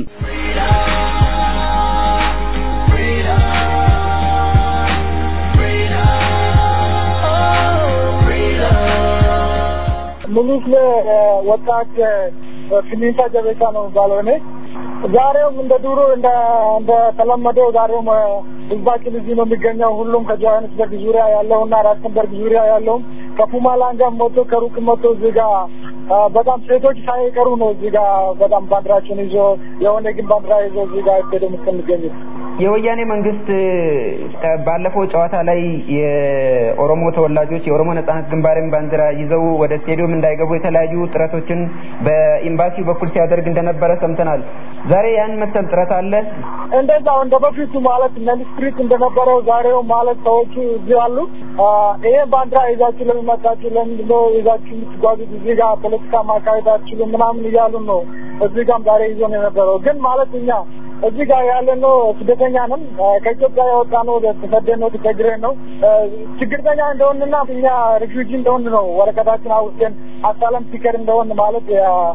ሙሉስ ወጣት ፊኒታ ጀቤሳ ነው ባለኔ ዛሬው እንደ ዱሮ እንደ ተለመደው ዛሬው ህዝባችን እዚህ ነው የሚገኘው። ሁሉም ከጆሃንስበርግ ዙሪያ ያለውና ራስተንበርግ ዙሪያ ያለው ከፑማላንጋ ሞቶ ከሩቅ ሞቶ እዚህ ጋር በጣም ሴቶች ሳይቀሩ ነው እዚህ ጋር በጣም ባንዲራችን ይዞ የሆነ ግን ባንዲራ ይዞ እዚህ ጋር ሄደው የሚገኙት። የወያኔ መንግስት ባለፈው ጨዋታ ላይ የኦሮሞ ተወላጆች የኦሮሞ ነጻነት ግንባርን ባንዲራ ይዘው ወደ ስቴዲየም እንዳይገቡ የተለያዩ ጥረቶችን በኤምባሲው በኩል ሲያደርግ እንደነበረ ሰምተናል። ዛሬ ያን መሰል ጥረት አለ? እንደዛው እንደ በፊቱ ማለት ነልስትሪት እንደነበረው ዛሬው ማለት ሰዎቹ እዚህ አሉ። ይሄ ባንዲራ ይዛችሁ ለሚመጣችሁ ለምንድነው ይዛችሁ የምትጓዙት? እዚህ ጋር ፖለቲካ ማካሄዳችሁ ምናምን እያሉ ነው እዚህ ጋር ዛሬ ይዞ ነው የነበረው። ግን ማለት እኛ እዚህ ጋር ያለነው ስደተኛ ነን። ከኢትዮጵያ የወጣነው ተሰደነው ተግረን ነው ችግርተኛ እንደሆነና እኛ ሪፊውጂ እንደሆነ ነው ወረቀታችን አውጥተን አሳለም ሲከር እንደሆነ ማለት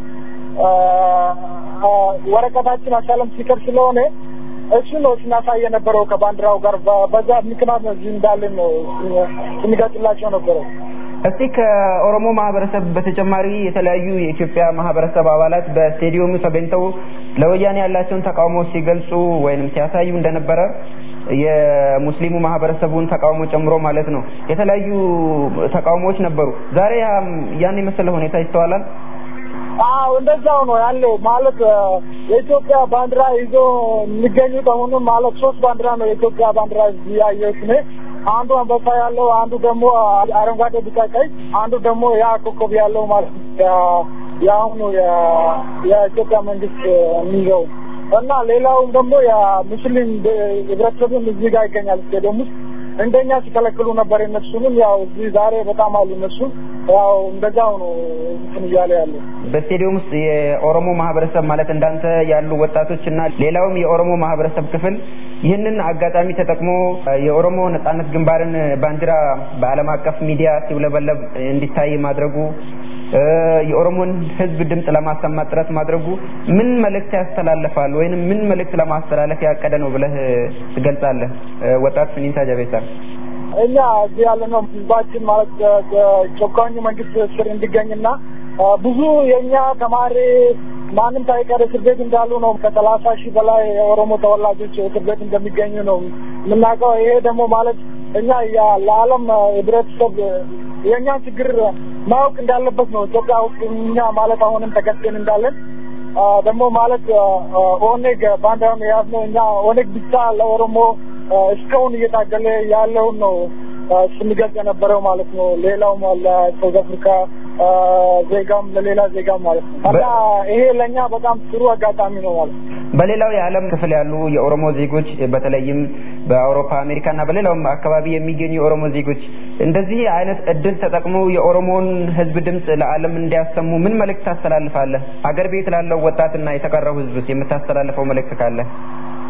ወረቀታችን አሳለም ሲከር ስለሆነ እሱ ነው ስናሳይ የነበረው ከባንዲራው ጋር በዛ ምክንያት ነው እዚህ እንዳለን ነው ስንገልጽላቸው ነበረው። እስቲ ከኦሮሞ ማህበረሰብ በተጨማሪ የተለያዩ የኢትዮጵያ ማህበረሰብ አባላት በስቴዲየሙ ተገኝተው ለወያኔ ያላቸውን ተቃውሞ ሲገልጹ ወይንም ሲያሳዩ እንደነበረ የሙስሊሙ ማህበረሰቡን ተቃውሞ ጨምሮ ማለት ነው የተለያዩ ተቃውሞዎች ነበሩ። ዛሬ ያን የመሰለ ሁኔታ ይስተዋላል? አዎ እንደዛው ነው ያለው። ማለት የኢትዮጵያ ባንዲራ ይዞ የሚገኙት አሁን ማለት 3 ባንዲራ ነው የኢትዮጵያ ባንዲራ ያየሁት ነው። አንዱ አንበሳ ያለው፣ አንዱ ደግሞ አረንጓዴ ቢጫ ቀይ፣ አንዱ ደግሞ ያ ኮከብ ያለው ማለት ያው ነው የኢትዮጵያ መንግስት የሚይዘው እና ሌላው ደግሞ የሙስሊም ህብረተሰቡን እዚህ ጋር ይገኛል ስቴዲየም ውስጥ እንደኛ ሲከለክሉ ነበር። እነሱንም ያው እዚህ ዛሬ በጣም አሉ እነሱ ያው እንደዛው ነው እንትን እያለ ያለው። በስቴዲየም ውስጥ የኦሮሞ ማህበረሰብ ማለት እንዳንተ ያሉ ወጣቶችና ሌላውም የኦሮሞ ማህበረሰብ ክፍል ይህንን አጋጣሚ ተጠቅሞ የኦሮሞ ነጻነት ግንባርን ባንዲራ በዓለም አቀፍ ሚዲያ ሲውለበለብ እንዲታይ ማድረጉ የኦሮሞን ህዝብ ድምጽ ለማሰማት ጥረት ማድረጉ ምን መልእክት ያስተላልፋል ወይንም ምን መልእክት ለማስተላለፍ ያቀደ ነው ብለህ ትገልጻለህ? ወጣት ፊኒታ ጀቤሳ እኛ እዚህ ያለነው ህዝባችን ማለት ጨቋኝ መንግስት ስር እንዲገኝና ብዙ የኛ ተማሪ ማንም ሳይቀር እስር ቤት እንዳሉ ነው። ከ30,000 በላይ የኦሮሞ ተወላጆች እስር ቤት እንደሚገኙ ነው የምናውቀው። ይሄ ደግሞ ማለት እኛ ለዓለም ህብረተሰብ የኛ ችግር ማወቅ እንዳለበት ነው። ኢትዮጵያ ውስጥ እኛ ማለት አሁንም ተገደን እንዳለን ደግሞ ማለት ኦነግ ባንዲራውን ያዝነው እኛ ኦነግ ብቻ ለኦሮሞ እስካሁን እየታገለ ያለው ነው ስንገልጽ የነበረው ማለት ነው። ሌላው ለሳውዝ አፍሪካ ዜጋም ለሌላ ዜጋም ማለት ነው እና ይሄ ለኛ በጣም ጥሩ አጋጣሚ ነው ማለት ነው። በሌላው የዓለም ክፍል ያሉ የኦሮሞ ዜጎች በተለይም በአውሮፓ አሜሪካና በሌላውም አካባቢ የሚገኙ የኦሮሞ ዜጎች እንደዚህ አይነት እድል ተጠቅመው የኦሮሞን ህዝብ ድምጽ ለዓለም እንዲያሰሙ ምን መልእክት ታስተላልፋለህ? አገር ቤት ላለው ወጣትና የተቀረው ህዝብስ የምታስተላልፈው መልእክት ካለ?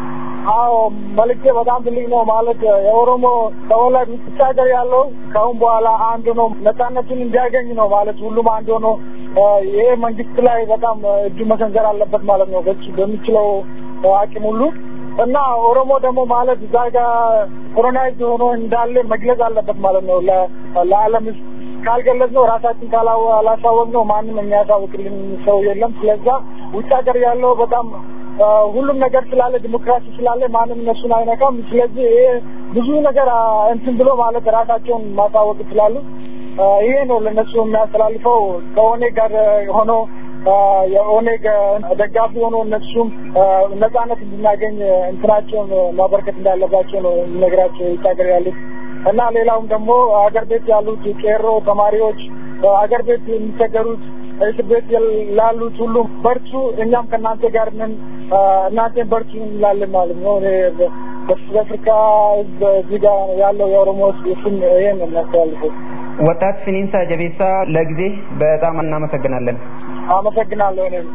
አዎ መልእክቴ በጣም ትልቅ ነው ማለት የኦሮሞ ተወላጅ ብቻ ሀገር ያለው ከአሁን በኋላ አንድ ነው ነፃነቱን እንዲያገኝ ነው ማለት ሁሉም አንድ ሆኖ ይሄ መንግስት ላይ በጣም እጁ መሰንዘር አለበት ማለት ነው በሚችለው አቅም ሁሉ እና ኦሮሞ ደግሞ ማለት እዛ ጋር ኮሎናይዝ ሆኖ እንዳለ መግለጽ አለበት ማለት ነው ለዓለም ካልገለጽነው ራሳችን ካላሳወቅነው ማንም የሚያሳውቅልን ሰው የለም ስለዛ ውጭ ሀገር ያለው በጣም ሁሉም ነገር ስላለ ዲሞክራሲ ስላለ ማንም እነሱን አይነካም ስለዚህ ብዙ ነገር እንትን ብሎ ማለት ራሳቸውን ማሳወቅ ይችላሉ ይሄ ነው ለነሱ የሚያስተላልፈው ከሆነ ጋር ሆኖ የኦኔግ ደጋፊ ሆኖ እነሱም ነፃነት እንዲያገኝ እንትናቸውን ማበርከት እንዳለባቸው ነው ነገራቸው ይታገራሉ እና ሌላውም ደግሞ አገር ቤት ያሉት ቄሮ ተማሪዎች አገር ቤት የሚቸገሩት እስር ቤት ላሉት ሁሉ በርቱ እኛም ከናንተ ጋር ነን እናንተን በርቱ እንላለን ማለት ነው በአፍሪካ እዚህ ጋር ያለው የኦሮሞ ስም ይሄን ነው ወጣት ፊኒንሳ ጀቤሳ ለጊዜ በጣም እናመሰግናለን አመሰግናለሁ እኔም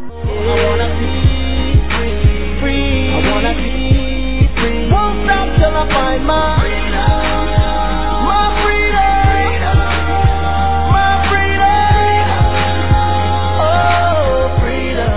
I wanna be free. Won't stop till I find my freedom. My freedom. My freedom. Oh, freedom.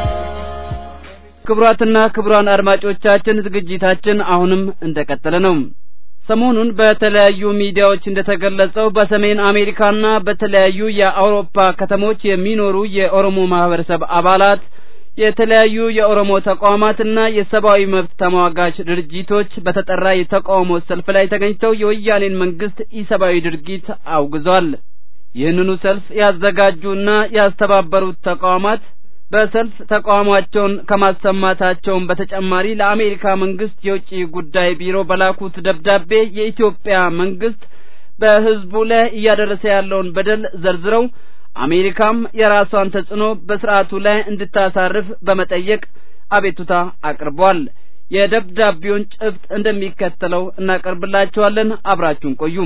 ክቡራትና ክቡራን አድማጮቻችን ዝግጅታችን አሁንም እንደቀጠለ ነው። ሰሞኑን በተለያዩ ሚዲያዎች እንደተገለጸው በሰሜን አሜሪካና በተለያዩ የአውሮፓ ከተሞች የሚኖሩ የኦሮሞ ማህበረሰብ አባላት የተለያዩ የኦሮሞ ተቋማትና የሰብአዊ መብት ተሟጋች ድርጅቶች በተጠራ የተቃውሞ ሰልፍ ላይ ተገኝተው የወያኔን መንግስት ኢሰብአዊ ድርጊት አውግዘዋል። ይህንኑ ሰልፍ ያዘጋጁና ያስተባበሩት ተቋማት በሰልፍ ተቃውሟቸውን ከማሰማታቸው በተጨማሪ ለአሜሪካ መንግስት የውጭ ጉዳይ ቢሮ በላኩት ደብዳቤ የኢትዮጵያ መንግስት በህዝቡ ላይ እያደረሰ ያለውን በደል ዘርዝረው አሜሪካም የራሷን ተጽዕኖ በስርዓቱ ላይ እንድታሳርፍ በመጠየቅ አቤቱታ አቅርቧል። የደብዳቤውን ጭብጥ እንደሚከተለው እናቀርብላችኋለን። አብራችሁን ቆዩ።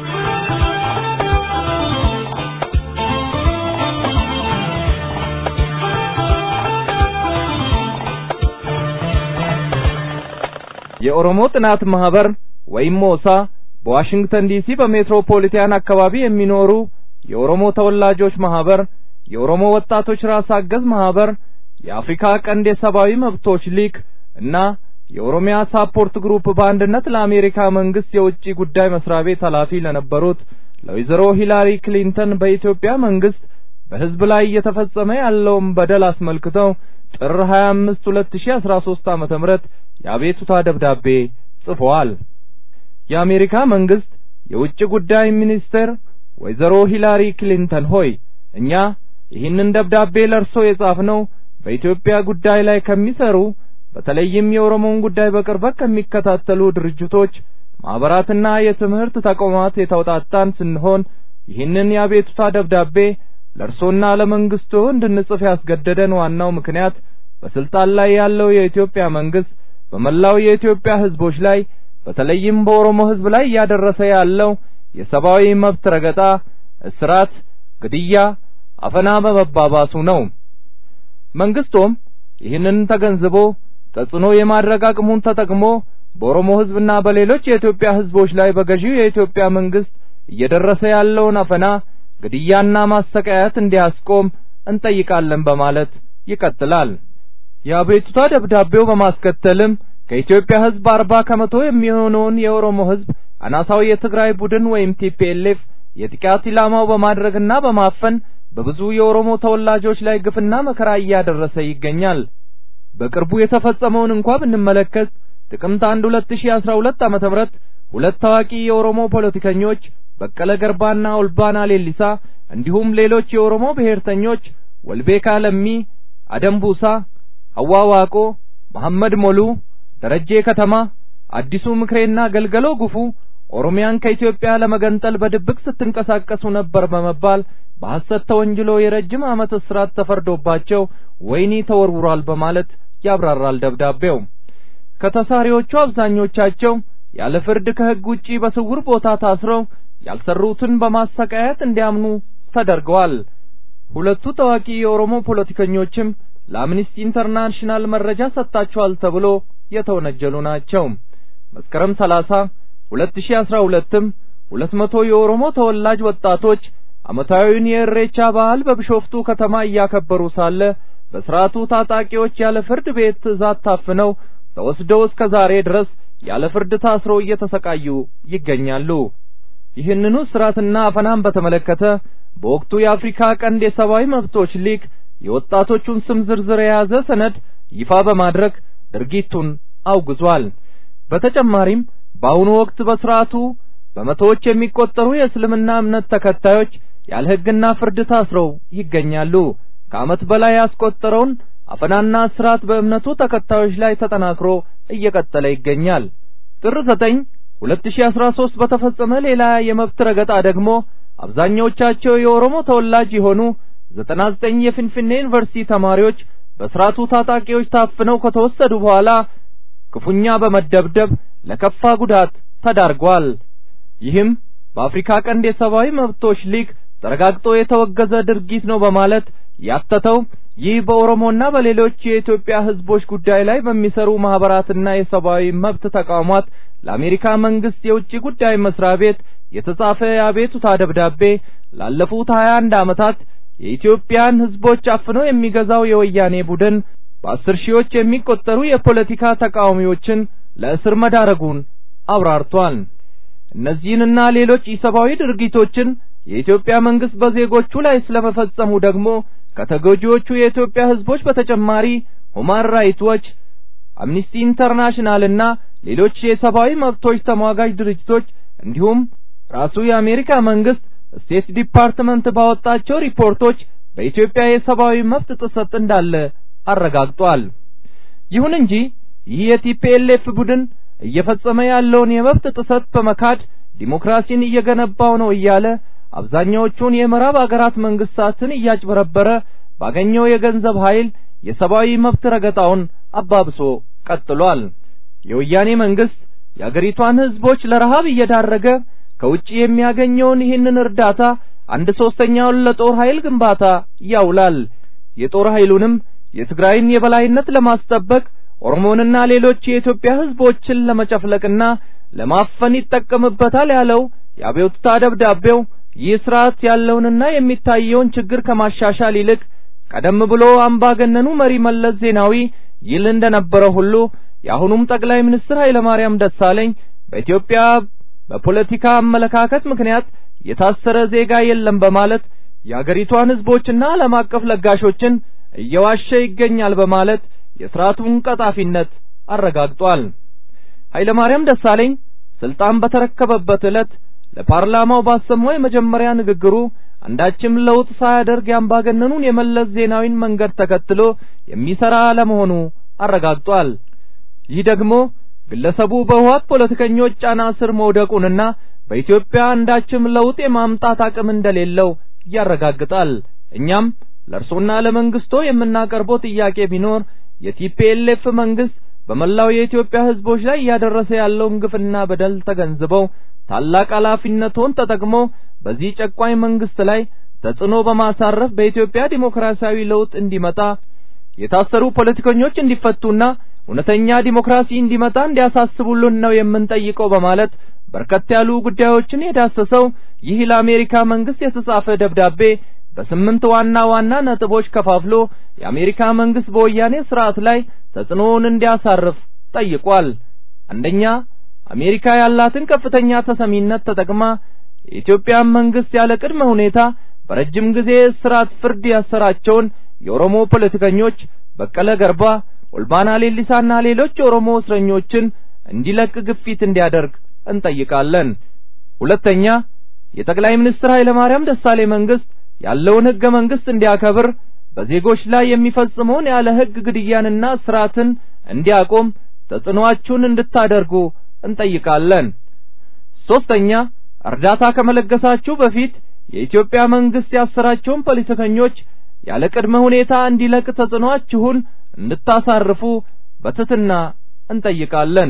የኦሮሞ ጥናት ማህበር ወይም ሞሳ በዋሽንግተን ዲሲ በሜትሮፖሊታን አካባቢ የሚኖሩ የኦሮሞ ተወላጆች ማህበር፣ የኦሮሞ ወጣቶች ራስ አገዝ ማህበር፣ የአፍሪካ ቀንድ የሰብአዊ መብቶች ሊግ እና የኦሮሚያ ሳፖርት ግሩፕ በአንድነት ለአሜሪካ መንግስት የውጭ ጉዳይ መስሪያ ቤት ኃላፊ ለነበሩት ለወይዘሮ ሂላሪ ክሊንተን በኢትዮጵያ መንግስት በህዝብ ላይ እየተፈጸመ ያለውን በደል አስመልክተው ጥር 25 2013 ዓ.ም የአቤቱታ ደብዳቤ ጽፈዋል። የአሜሪካ መንግስት የውጭ ጉዳይ ሚኒስትር ወይዘሮ ሂላሪ ክሊንተን ሆይ እኛ ይህንን ደብዳቤ ለርሶ የጻፍነው በኢትዮጵያ ጉዳይ ላይ ከሚሰሩ በተለይም የኦሮሞን ጉዳይ በቅርበት ከሚከታተሉ ድርጅቶች ማህበራትና የትምህርት ተቋማት የተውጣጣን ስንሆን ይህንን የአቤቱታ ደብዳቤ ለርሶና ለመንግስቱ እንድንጽፍ ያስገደደን ዋናው ምክንያት በስልጣን ላይ ያለው የኢትዮጵያ መንግስት በመላው የኢትዮጵያ ህዝቦች ላይ በተለይም በኦሮሞ ህዝብ ላይ ያደረሰ ያለው የሰብአዊ መብት ረገጣ፣ እስራት፣ ግድያ፣ አፈና በመባባሱ ነው። መንግስቱም ይህንን ተገንዝቦ ተጽዕኖ የማድረግ አቅሙን ተጠቅሞ በኦሮሞ ህዝብና በሌሎች የኢትዮጵያ ህዝቦች ላይ በገዢው የኢትዮጵያ መንግስት እየደረሰ ያለውን አፈና፣ ግድያና ማሰቃየት እንዲያስቆም እንጠይቃለን በማለት ይቀጥላል። የአቤቱታ ደብዳቤው በማስከተልም ከኢትዮጵያ ህዝብ 40 ከመቶ የሚሆነውን የኦሮሞ ህዝብ አናሳው የትግራይ ቡድን ወይም ቲፒኤልኤፍ የጥቃት ኢላማው በማድረግና በማፈን በብዙ የኦሮሞ ተወላጆች ላይ ግፍና መከራ እያደረሰ ይገኛል። በቅርቡ የተፈጸመውን እንኳን ብንመለከት ጥቅምት 1 2012 ዓ.ም ሁለት ታዋቂ የኦሮሞ ፖለቲከኞች በቀለ ገርባና ኦልባና ሌሊሳ እንዲሁም ሌሎች የኦሮሞ ብሔርተኞች ወልቤካ ለሚ፣ አደምቡሳ፣ አዋዋቆ፣ መሐመድ ሞሉ፣ ደረጄ ከተማ፣ አዲሱ ምክሬና ገልገሎ ጉፉ ኦሮሚያን ከኢትዮጵያ ለመገንጠል በድብቅ ስትንቀሳቀሱ ነበር በመባል በሐሰት ተወንጅሎ የረጅም ዓመት እስራት ተፈርዶባቸው ወህኒ ተወርውሯል በማለት ያብራራል ደብዳቤው። ከተሳሪዎቹ አብዛኞቻቸው ያለ ፍርድ ከህግ ውጪ በስውር ቦታ ታስረው ያልሰሩትን በማሰቃየት እንዲያምኑ ተደርገዋል። ሁለቱ ታዋቂ የኦሮሞ ፖለቲከኞችም ለአምኒስቲ ኢንተርናሽናል መረጃ ሰጥታቸዋል ተብሎ የተወነጀሉ ናቸው። መስከረም 30 2012ም 200 የኦሮሞ ተወላጅ ወጣቶች ዓመታዊውን የኢሬቻ በዓል በቢሾፍቱ ከተማ እያከበሩ ሳለ በስርዓቱ ታጣቂዎች ያለ ፍርድ ቤት ትዕዛዝ ታፍነው ተወስደው እስከ ዛሬ ድረስ ያለ ፍርድ ታስረው እየተሰቃዩ ይገኛሉ። ይህንኑ ስርዓትና አፈናን በተመለከተ በወቅቱ የአፍሪካ ቀንድ የሰብአዊ መብቶች ሊግ የወጣቶቹን ስም ዝርዝር የያዘ ሰነድ ይፋ በማድረግ ድርጊቱን አውግዟል። በተጨማሪም በአሁኑ ወቅት በስርዓቱ በመቶዎች የሚቆጠሩ የእስልምና እምነት ተከታዮች ያለ ሕግና ፍርድ ታስረው ይገኛሉ። ከዓመት በላይ ያስቆጠረውን አፈናና እስራት በእምነቱ ተከታዮች ላይ ተጠናክሮ እየቀጠለ ይገኛል። ጥር 9 2013 በተፈጸመ ሌላ የመብት ረገጣ ደግሞ አብዛኛዎቻቸው የኦሮሞ ተወላጅ የሆኑ 99 የፊንፊኔ ዩኒቨርሲቲ ተማሪዎች በስርዓቱ ታጣቂዎች ታፍነው ከተወሰዱ በኋላ ክፉኛ በመደብደብ ለከፋ ጉዳት ተዳርጓል። ይህም በአፍሪካ ቀንድ የሰብአዊ መብቶች ሊግ ተረጋግጦ የተወገዘ ድርጊት ነው በማለት ያተተው ይህ በኦሮሞና በሌሎች የኢትዮጵያ ህዝቦች ጉዳይ ላይ በሚሰሩ ማህበራትና የሰብአዊ መብት ተቋማት ለአሜሪካ መንግስት የውጭ ጉዳይ መስሪያ ቤት የተጻፈ የአቤቱታ ደብዳቤ ላለፉት 21 ዓመታት የኢትዮጵያን ህዝቦች አፍኖ የሚገዛው የወያኔ ቡድን በ10 ሺዎች የሚቆጠሩ የፖለቲካ ተቃዋሚዎችን ለእስር መዳረጉን አብራርቷል። እነዚህንና ሌሎች ኢሰብአዊ ድርጊቶችን የኢትዮጵያ መንግስት በዜጎቹ ላይ ስለመፈጸሙ ደግሞ ከተጎጂዎቹ የኢትዮጵያ ህዝቦች በተጨማሪ ሁማን ራይትስ ዎች፣ አምኒስቲ ኢንተርናሽናል እና ሌሎች የሰብአዊ መብቶች ተሟጋች ድርጅቶች እንዲሁም ራሱ የአሜሪካ መንግስት ስቴት ዲፓርትመንት ባወጣቸው ሪፖርቶች በኢትዮጵያ የሰብአዊ መብት ጥሰት እንዳለ አረጋግጧል። ይሁን እንጂ ይህ የቲፒኤልኤፍ ቡድን እየፈጸመ ያለውን የመብት ጥሰት በመካድ ዲሞክራሲን እየገነባው ነው እያለ አብዛኛዎቹን የምዕራብ አገራት መንግስታትን እያጭበረበረ ባገኘው የገንዘብ ኃይል የሰብአዊ መብት ረገጣውን አባብሶ ቀጥሏል። የወያኔ መንግስት የአገሪቷን ህዝቦች ለረሃብ እየዳረገ ከውጪ የሚያገኘውን ይህንን እርዳታ 1/3ኛውን ለጦር ኃይል ግንባታ ያውላል። የጦር ኃይሉንም የትግራይን የበላይነት ለማስጠበቅ ኦሮሞንና ሌሎች የኢትዮጵያ ህዝቦችን ለመጨፍለቅና ለማፈን ይጠቀምበታል ያለው የአቤቱታ ደብዳቤው ይህ ስርዓት ያለውንና የሚታየውን ችግር ከማሻሻል ይልቅ ቀደም ብሎ አምባገነኑ መሪ መለስ ዜናዊ ይል እንደነበረ ሁሉ የአሁኑም ጠቅላይ ሚኒስትር ኃይለማርያም ደሳለኝ በኢትዮጵያ በፖለቲካ አመለካከት ምክንያት የታሰረ ዜጋ የለም በማለት የአገሪቷን ህዝቦችና ዓለም አቀፍ ለጋሾችን እየዋሸ ይገኛል በማለት የስርዓቱን ቀጣፊነት አረጋግጧል። ኃይለማርያም ደሳለኝ ስልጣን በተረከበበት ዕለት ለፓርላማው ባሰማው የመጀመሪያ ንግግሩ አንዳችም ለውጥ ሳያደርግ ያምባገነኑን የመለስ ዜናዊን መንገድ ተከትሎ የሚሰራ ለመሆኑ አረጋግጧል። ይህ ደግሞ ግለሰቡ በህወሓት ፖለቲከኞች ጫና ስር መውደቁንና በኢትዮጵያ አንዳችም ለውጥ የማምጣት አቅም እንደሌለው ያረጋግጣል። እኛም ለእርሶና ለመንግስቶ የምናቀርበው ጥያቄ ቢኖር የቲፒኤልኤፍ መንግስት በመላው የኢትዮጵያ ህዝቦች ላይ ያደረሰ ያለውን ግፍና በደል ተገንዝበው ታላቅ ኃላፊነቱን ተጠቅሞ በዚህ ጨቋኝ መንግስት ላይ ተጽዕኖ በማሳረፍ በኢትዮጵያ ዲሞክራሲያዊ ለውጥ እንዲመጣ የታሰሩ ፖለቲከኞች እንዲፈቱና እውነተኛ ዲሞክራሲ እንዲመጣ እንዲያሳስቡልን ነው የምንጠይቀው በማለት በርከት ያሉ ጉዳዮችን የዳሰሰው ይህ ለአሜሪካ መንግስት የተጻፈ ደብዳቤ በ8 ዋና ዋና ነጥቦች ከፋፍሎ የአሜሪካ መንግስት በወያኔ ስርዓት ላይ ተጽዕኖውን እንዲያሳርፍ ጠይቋል። አንደኛ፣ አሜሪካ ያላትን ከፍተኛ ተሰሚነት ተጠቅማ የኢትዮጵያ መንግስት ያለ ቅድመ ሁኔታ በረጅም ጊዜ እስራት ፍርድ ያሰራቸውን የኦሮሞ ፖለቲከኞች በቀለ ገርባ፣ ኦልባና ሌሊሳና ሌሎች የኦሮሞ እስረኞችን እንዲለቅ ግፊት እንዲያደርግ እንጠይቃለን። ሁለተኛ፣ የጠቅላይ ሚኒስትር ኃይለማርያም ደሳለኝ መንግስት ያለውን ህገ መንግስት እንዲያከብር በዜጎች ላይ የሚፈጽመውን ያለ ህግ ግድያንና እስራትን እንዲያቆም ተጽዕኖአችሁን እንድታደርጉ እንጠይቃለን። ሶስተኛ፣ እርዳታ ከመለገሳችሁ በፊት የኢትዮጵያ መንግስት ያሰራቸውን ፖለቲከኞች ያለ ቅድመ ሁኔታ እንዲለቅ ተጽዕኖአችሁን እንድታሳርፉ በትህትና እንጠይቃለን።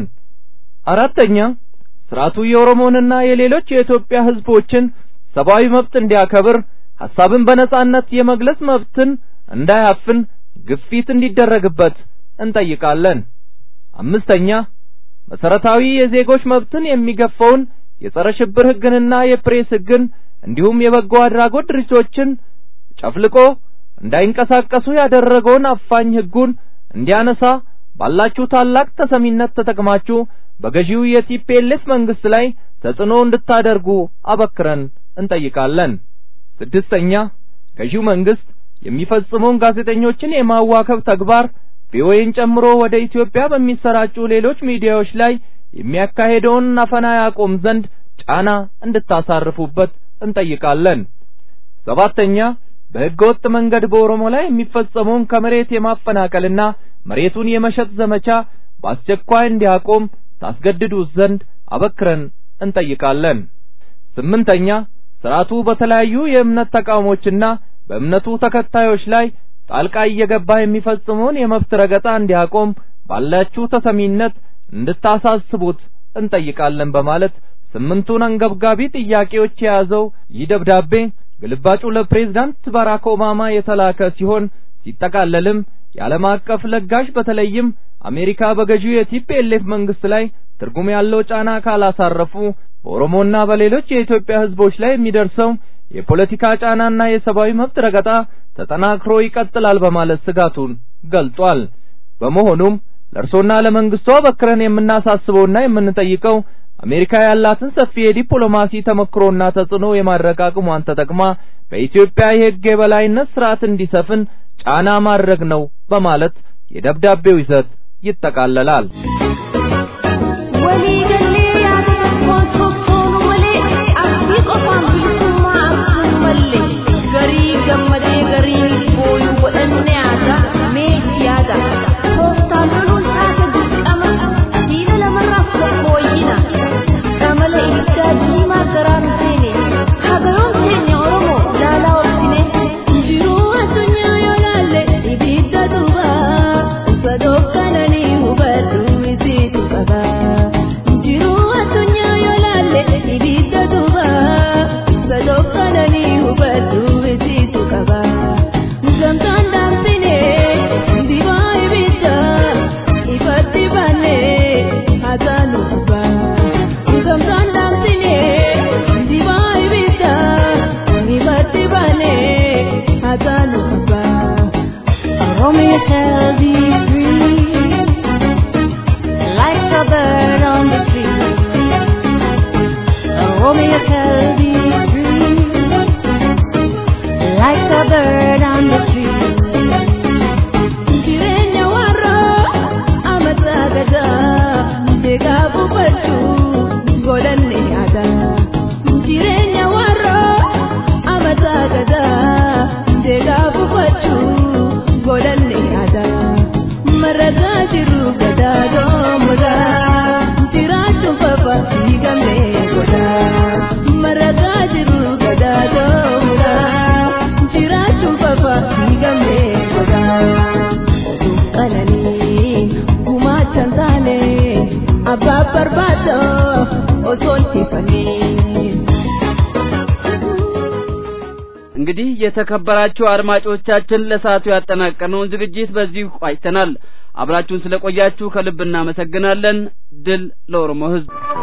አራተኛ፣ ስርዓቱ የኦሮሞንና የሌሎች የኢትዮጵያ ህዝቦችን ሰብአዊ መብት እንዲያከብር ሐሳብን በነጻነት የመግለጽ መብትን እንዳያፍን ግፊት እንዲደረግበት እንጠይቃለን። አምስተኛ መሰረታዊ የዜጎች መብትን የሚገፈውን የጸረ ሽብር ሕግንና የፕሬስ ሕግን እንዲሁም የበጎ አድራጎት ድርጅቶችን ጨፍልቆ እንዳይንቀሳቀሱ ያደረገውን አፋኝ ሕጉን እንዲያነሳ ባላችሁ ታላቅ ተሰሚነት ተጠቅማችሁ በገዢው የቲፒኤልኤፍ መንግስት ላይ ተጽዕኖ እንድታደርጉ አበክረን እንጠይቃለን። ስድስተኛ ገዢው መንግስት የሚፈጽመውን ጋዜጠኞችን የማዋከብ ተግባር ቪኦኤን ጨምሮ ወደ ኢትዮጵያ በሚሰራጩ ሌሎች ሚዲያዎች ላይ የሚያካሄደውን አፈና ያቆም ዘንድ ጫና እንድታሳርፉበት እንጠይቃለን። ሰባተኛ በህገወጥ መንገድ በኦሮሞ ላይ የሚፈጸመውን ከመሬት የማፈናቀልና መሬቱን የመሸጥ ዘመቻ በአስቸኳይ እንዲያቆም ታስገድዱት ዘንድ አበክረን እንጠይቃለን። ስምንተኛ ስርዓቱ በተለያዩ የእምነት ተቃውሞችና በእምነቱ ተከታዮች ላይ ጣልቃ እየገባ የሚፈጽመውን የመብት ረገጣ እንዲያቆም ባላችሁ ተሰሚነት እንድታሳስቡት እንጠይቃለን በማለት ስምንቱን አንገብጋቢ ጥያቄዎች የያዘው ይህ ደብዳቤ ግልባጩ ለፕሬዝዳንት ባራክ ኦባማ የተላከ ሲሆን ሲጠቃለልም የዓለም አቀፍ ለጋሽ በተለይም አሜሪካ በገዢው የቲፒኤልኤፍ መንግስት ላይ ትርጉም ያለው ጫና ካላሳረፉ በኦሮሞና በሌሎች የኢትዮጵያ ህዝቦች ላይ የሚደርሰው የፖለቲካ ጫናና የሰብአዊ መብት ረገጣ ተጠናክሮ ይቀጥላል በማለት ስጋቱን ገልጿል። በመሆኑም ለእርሶና ለመንግስቱ በክረን የምናሳስበውና የምንጠይቀው አሜሪካ ያላትን ሰፊ የዲፕሎማሲ ተመክሮና ተጽዕኖ የማድረግ አቅሟን ተጠቅማ በኢትዮጵያ የህግ የበላይነት ስርዓት እንዲሰፍን ጫና ማድረግ ነው በማለት የደብዳቤው ይዘት ይጠቃለላል። እንግዲህ የተከበራችሁ አድማጮቻችን ለሰዓቱ ያጠናቀርነውን ዝግጅት በዚህ ቋጭተናል። አብራችሁን ስለቆያችሁ ከልብ እናመሰግናለን። ድል ለኦሮሞ ሕዝብ።